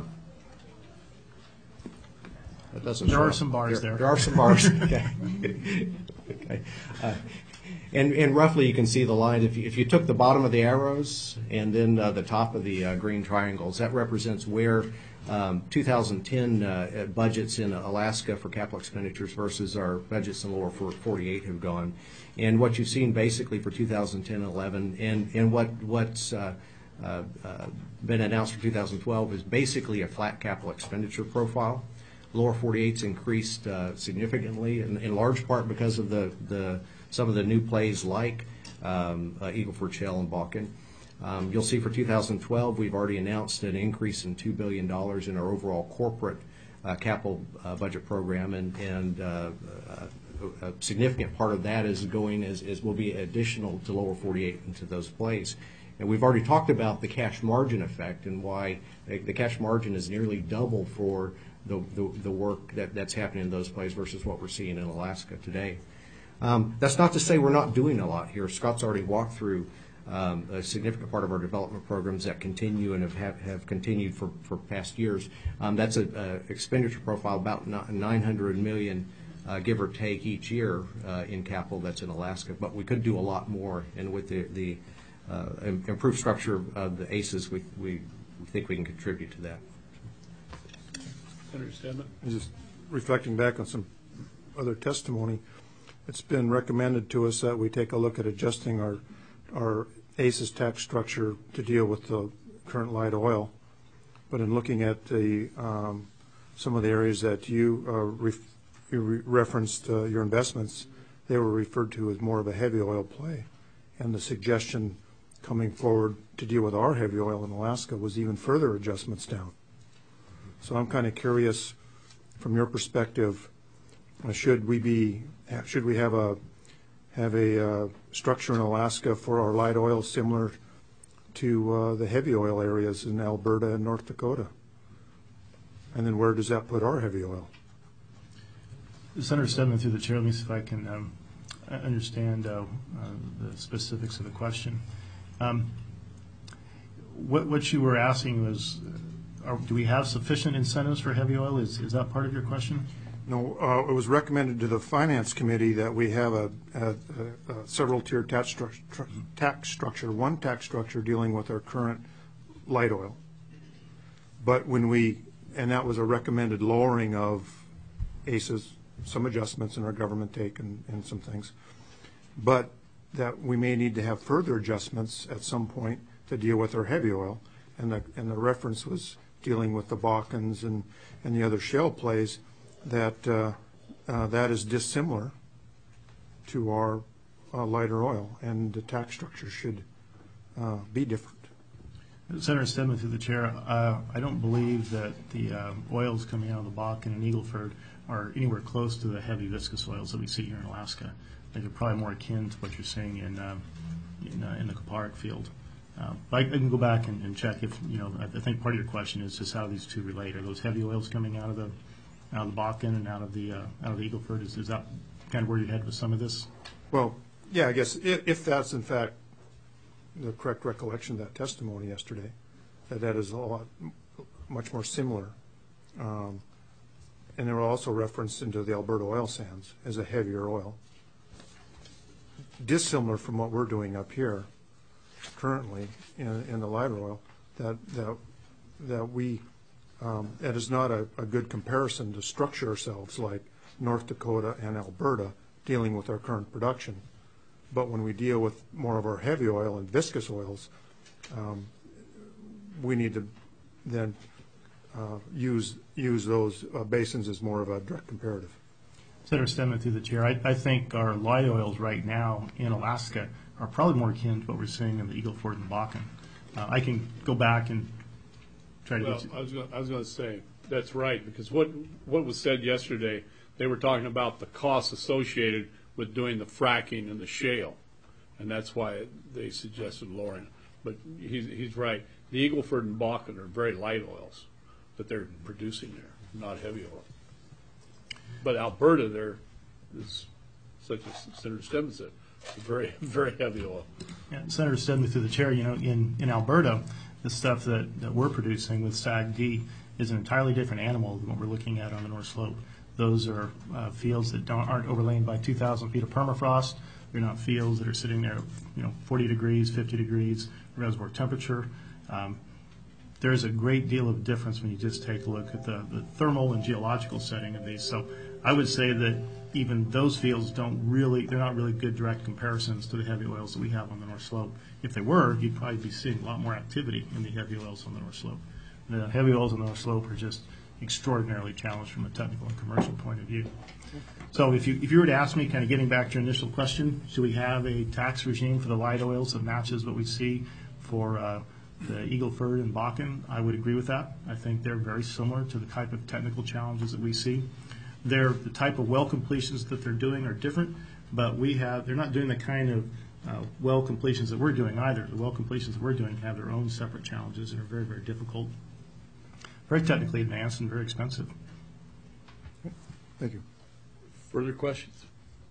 That doesn't There show are up. some bars there. there. There are some bars. Okay. Okay. Uh, and, and roughly you can see the line. If you, if you took the bottom of the arrows and then uh, the top of the uh, green triangles, that represents where um, two thousand ten uh, budgets in Alaska for capital expenditures versus our budgets in lower forty-eight have gone. And what you've seen basically for two thousand ten and eleven and, and what, what's uh, uh, uh, been announced for two thousand twelve is basically a flat capital expenditure profile. Lower forty-eight's increased uh, significantly, in, in large part because of the, the some of the new plays like um, uh, Eagle Ford Shale and Bakken. Um, you'll see for two thousand twelve, we've already announced an increase in two billion dollars in our overall corporate uh, capital uh, budget program, and, and uh, a, a significant part of that is going as, as will be additional to lower forty-eight into those plays. And we've already talked about the cash margin effect and why the, the cash margin is nearly double for the, the, the work that, that's happening in those plays versus what we're seeing in Alaska today. Um, that's not to say we're not doing a lot here. Scott's already walked through um, a significant part of our development programs that continue and have, have, have continued for, for past years. Um, that's an expenditure profile about nine hundred million dollars, uh, give or take, each year uh, in capital that's in Alaska. But we could do a lot more, and with the, the uh, improved structure of the A C E S, we, we, we think we can contribute to that. Understand it? And just reflecting back on some other testimony, it's been recommended to us that we take a look at adjusting our our A C E S tax structure to deal with the current light oil. But in looking at the um, some of the areas that you, uh, ref, you re referenced uh, your investments, they were referred to as more of a heavy oil play. And the suggestion coming forward to deal with our heavy oil in Alaska was even further adjustments down. So I'm kind of curious, from your perspective, uh, should we be should we have a have a uh, structure in Alaska for our light oil similar to uh, the heavy oil areas in Alberta and North Dakota? And then where does that put our heavy oil? Senator Stedman, through the chair, let me see if I can um, understand uh, uh, the specifics of the question. Um, what, what you were asking was, are, do we have sufficient incentives for heavy oil? Is, is that part of your question? No, uh, it was recommended to the Finance Committee that we have a, a, a several tier tax, stru tr tax structure, one tax structure dealing with our current light oil. But when we, and that was a recommended lowering of A C Es, some adjustments in our government take and, and some things. But that we may need to have further adjustments at some point to deal with our heavy oil. And the, and the reference was dealing with the Balkans and, and the other shale plays, that uh, uh, that is dissimilar to our uh, lighter oil, and the tax structure should uh, be different. Senator Stedman, through the chair, uh, I don't believe that the uh, oils coming out of the Bakken and Eagle Ford are anywhere close to the heavy viscous oils that we see here in Alaska. I think they're probably more akin to what you're seeing in uh, in, uh, in the Kuparuk field. Uh, but I, I can go back and, and check if, you know, I, I think part of your question is just how these two relate. Are those heavy oils coming out of the out of the Bakken and out of the uh, out of the Eagle Ford? Is, is that kind of where you head with some of this? Well, yeah, I guess if, if that's in fact the correct recollection of that testimony yesterday, that that is a lot much more similar. Um, and they were also referenced into the Alberta oil sands as a heavier oil, dissimilar from what we're doing up here currently in, in the lighter oil. That that that we um, that is not a, a good comparison to structure ourselves like North Dakota and Alberta dealing with our current production. But when we deal with more of our heavy oil and viscous oils, um, we need to then uh, use use those uh, basins as more of a direct comparative. Senator Stedman, through the chair, I, I think our light oils right now in Alaska are probably more akin to what we're seeing in the Eagle Ford and Bakken. Uh, I can go back and try to Well, get you. I was going, I was going to say, that's right, because what, what was said yesterday, they were talking about the costs associated with doing the fracking and the shale, and that's why they suggested lowering. But he's, he's right. The Eagle Ford and Bakken are very light oils that they're producing there, not heavy oil. But Alberta, there is, such as Senator Stedman said, very, very heavy oil. Yeah, Senator Stedman, through the chair, you know, in, in Alberta, the stuff that, that we're producing with S A G D is an entirely different animal than what we're looking at on the North Slope. Those are uh, fields that don't, aren't overlain by two thousand feet of permafrost. They're not fields that are sitting there, you know, forty degrees, fifty degrees reservoir temperature. Um, there's a great deal of difference when you just take a look at the, the thermal and geological setting of these. So I would say that even those fields don't really, they're not really good direct comparisons to the heavy oils that we have on the North Slope. If they were, you'd probably be seeing a lot more activity in the heavy oils on the North Slope. The heavy oils on the North Slope are just extraordinarily challenged from a technical and commercial point of view. So if you if you were to ask me, kind of getting back to your initial question, should we have a tax regime for the light oils that matches what we see for uh, the Eagle Ford and Bakken? I would agree with that. I think they're very similar to the type of technical challenges that we see. They're, the type of well completions that they're doing are different, but we have they're not doing the kind of uh, well completions that we're doing either. The well completions that we're doing have their own separate challenges and are very, very difficult, very technically advanced, and very expensive. Thank you. Further questions?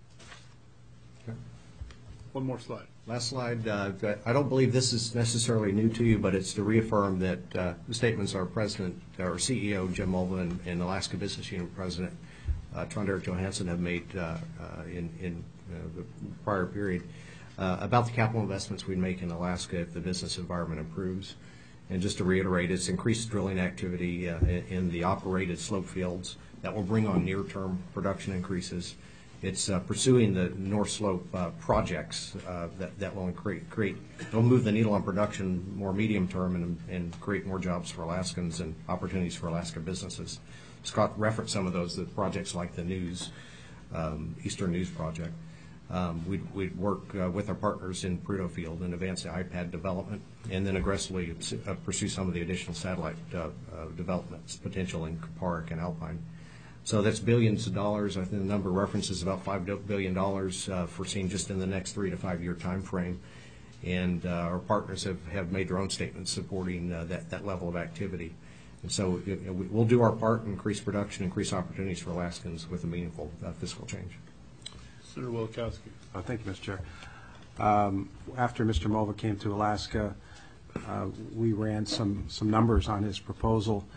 One more slide. Last slide. Uh, I don't believe this is necessarily new to you, but it's to reaffirm that uh, the statements our President, our C E O, Jim Mulvin, and Alaska Business Unit President, uh, Trond-Erik Johansen, have made uh, uh, in, in uh, the prior period uh, about the capital investments we'd make in Alaska if the business environment improves. And just to reiterate, it's increased drilling activity uh, in, in the operated slope fields that will bring on near-term production increases. It's uh, pursuing the North Slope uh, projects uh, that, that will create, create, will move the needle on production more medium term and, and create more jobs for Alaskans and opportunities for Alaska businesses. Scott referenced some of those, the projects like the News, um, Eastern News Project. Um, we'd, we'd work uh, with our partners in Prudhoe Field and advance the iPad development, and then aggressively uh, pursue some of the additional satellite uh, uh, developments potential in Kuparuk and Alpine. So that's billions of dollars. I think the number references about five billion dollars uh, foreseen just in the next three to five year time frame. And uh, our partners have, have made their own statements supporting uh, that, that level of activity. And so you know, we'll do our part and increase production, increase opportunities for Alaskans with a meaningful uh, fiscal change. Senator Wielkowski. Uh, thank you, Mister Chair. Um, after Mister Mulva came to Alaska, uh, we ran some, some numbers on his proposal,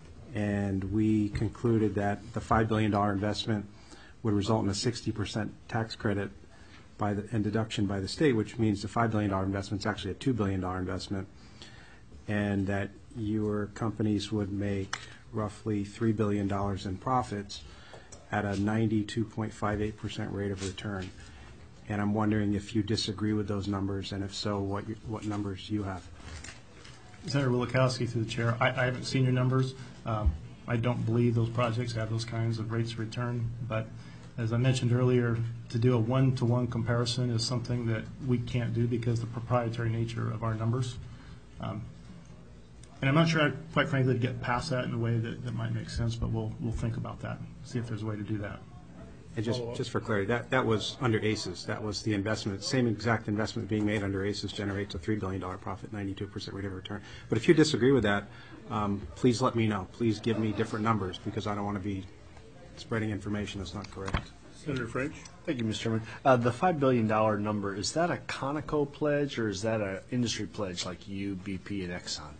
and we concluded that the five billion dollars investment would result in a sixty percent tax credit by the, and deduction by the state, which means the five billion dollars investment is actually a two billion dollars investment, and that your companies would make roughly three billion dollars in profits at a ninety-two point five eight percent rate of return. And I'm wondering if you disagree with those numbers, and if so, what you, what numbers you have. Senator Wielechowski, through the chair, I, I haven't seen your numbers. Um, I don't believe those projects have those kinds of rates of return, but as I mentioned earlier, to do a one-to-one comparison is something that we can't do because of the proprietary nature of our numbers. Um, and I'm not sure, I, quite frankly, to get past that in a way that, that might make sense, but we'll, we'll think about that, see if there's a way to do that. And just, just for clarity, that, that was under A C E S. That was the investment, same exact investment being made under A C E S generates a three billion dollars profit, ninety-two percent rate of return. But if you disagree with that, um, please let me know. Please give me different numbers, because I don't want to be spreading information that's not correct. Senator French? Thank you, Mister Chairman. Uh, the five billion dollars number, is that a Conoco pledge, or is that an industry pledge like you, B P, and Exxon?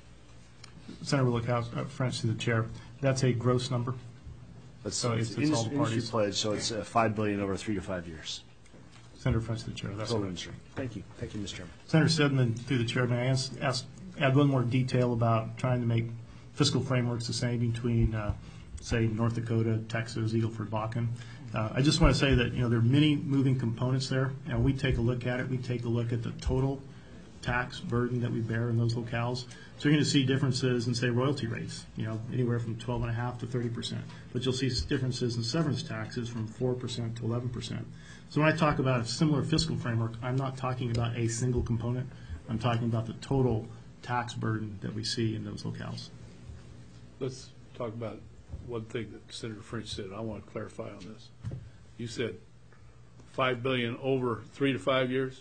Senator Wielechowski, uh, French, through the chair, that's a gross number. That's So it's it's- it's all industry, the parties. industry pledge, so it's uh, five billion dollars over three to five years. Senator French, through the chair, that's Total what industry. Thank you. Thank you, Mister Chairman. Senator Stedman, through the chair, may I ask, ask, add one more detail about trying to make fiscal frameworks the same between, uh, say, North Dakota, Texas, Eagle Ford, Bakken? Uh, I just want to say that, you know, there are many moving components there, and we take a look at it. We take a look at the total tax burden that we bear in those locales. So you're going to see differences in, say, royalty rates, you know, anywhere from twelve and a half to thirty percent. But you'll see differences in severance taxes from four percent to eleven percent. So when I talk about a similar fiscal framework, I'm not talking about a single component. I'm talking about the total tax burden that we see in those locales. Let's talk about one thing that Senator French said. I want to clarify on this. You said five billion dollars over three to five years?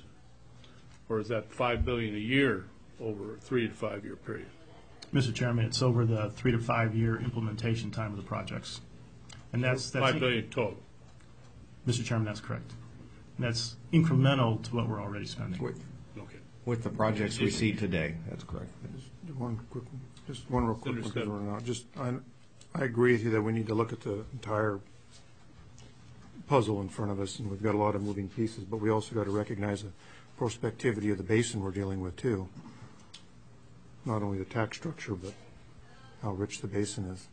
Or is that five billion dollars a year over a three to five year period? Mister Chairman, it's over the three to five year implementation time of the projects. And that's, that's Five billion total. Mister Chairman, that's correct. And that's incremental to what we're already spending. Wait, Okay. With the projects we see today, that's correct. just one quick, just one real quick one, because Understood. we're not, just, I, I agree with you that we need to look at the entire puzzle in front of us, and we've got a lot of moving pieces, but we also got to recognize the prospectivity of the basin we're dealing with, too. Not only the tax structure, but how rich the basin is.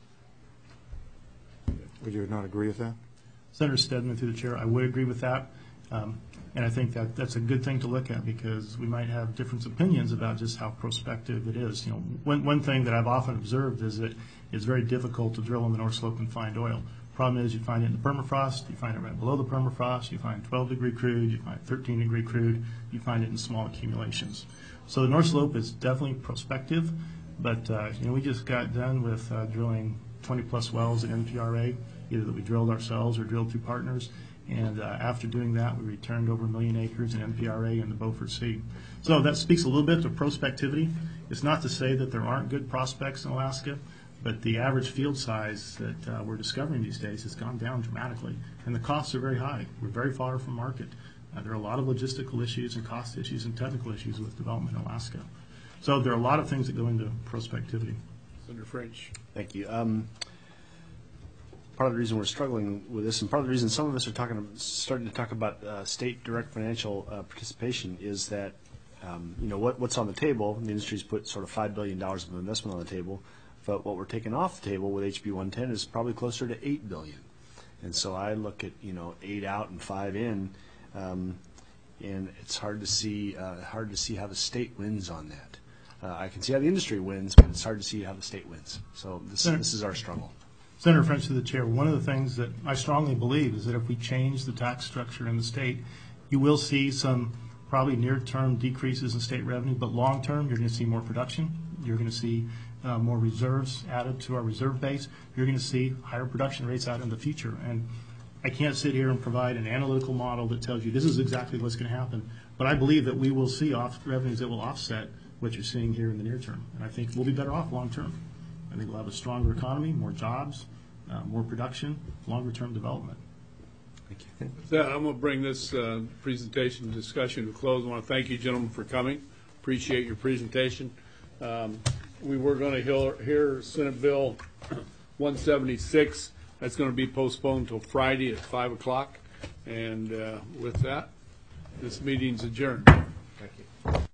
Would you not agree with that? Senator Stedman, through the chair, I would agree with that. Um, and I think that that's a good thing to look at, because we might have different opinions about just how prospective it is. You know, one, one thing that I've often observed is that it's very difficult to drill on the North Slope and find oil. Problem is, you find it in the permafrost, you find it right below the permafrost, you find twelve degree crude, you find thirteen degree crude, you find it in small accumulations. So the North Slope is definitely prospective, but uh, you know, we just got done with uh, drilling twenty plus wells at N P R A, either that we drilled ourselves or drilled through partners. And uh, after doing that, we returned over a million acres in N P R A in the Beaufort Sea. So that speaks a little bit to prospectivity. It's not to say that there aren't good prospects in Alaska, but the average field size that uh, we're discovering these days has gone down dramatically, and the costs are very high. We're very far from market. Uh, there are a lot of logistical issues and cost issues and technical issues with development in Alaska. So there are a lot of things that go into prospectivity. Senator French? Thank you. Um, part of the reason we're struggling with this, and part of the reason some of us are talking, starting to talk about uh, state direct financial uh, participation, is that um, you know what, what's on the table. The industry's put sort of five billion dollars of investment on the table, but what we're taking off the table with H B one ten is probably closer to eight billion dollars. And so I look at you know eight out and five in, um, and it's hard to see uh, hard to see how the state wins on that. Uh, I can see how the industry wins, but it's hard to see how the state wins. So this Senator- this is our struggle. Senator French, to the chair, one of the things that I strongly believe is that if we change the tax structure in the state, you will see some probably near-term decreases in state revenue, but long-term, you're going to see more production. You're going to see uh, more reserves added to our reserve base. You're going to see higher production rates out in the future. And I can't sit here and provide an analytical model that tells you this is exactly what's going to happen, but I believe that we will see off revenues that will offset what you're seeing here in the near term. And I think we'll be better off long-term. I think we'll have a stronger economy, more jobs, uh, more production, longer-term development. Thank you. With that, I'm going to bring this uh, presentation discussion to a close. I want to thank you, gentlemen, for coming. Appreciate your presentation. Um, We were going to hear, hear Senate Bill one seventy-six. That's going to be postponed till Friday at five o'clock. And uh, with that, this meeting's adjourned. Thank you.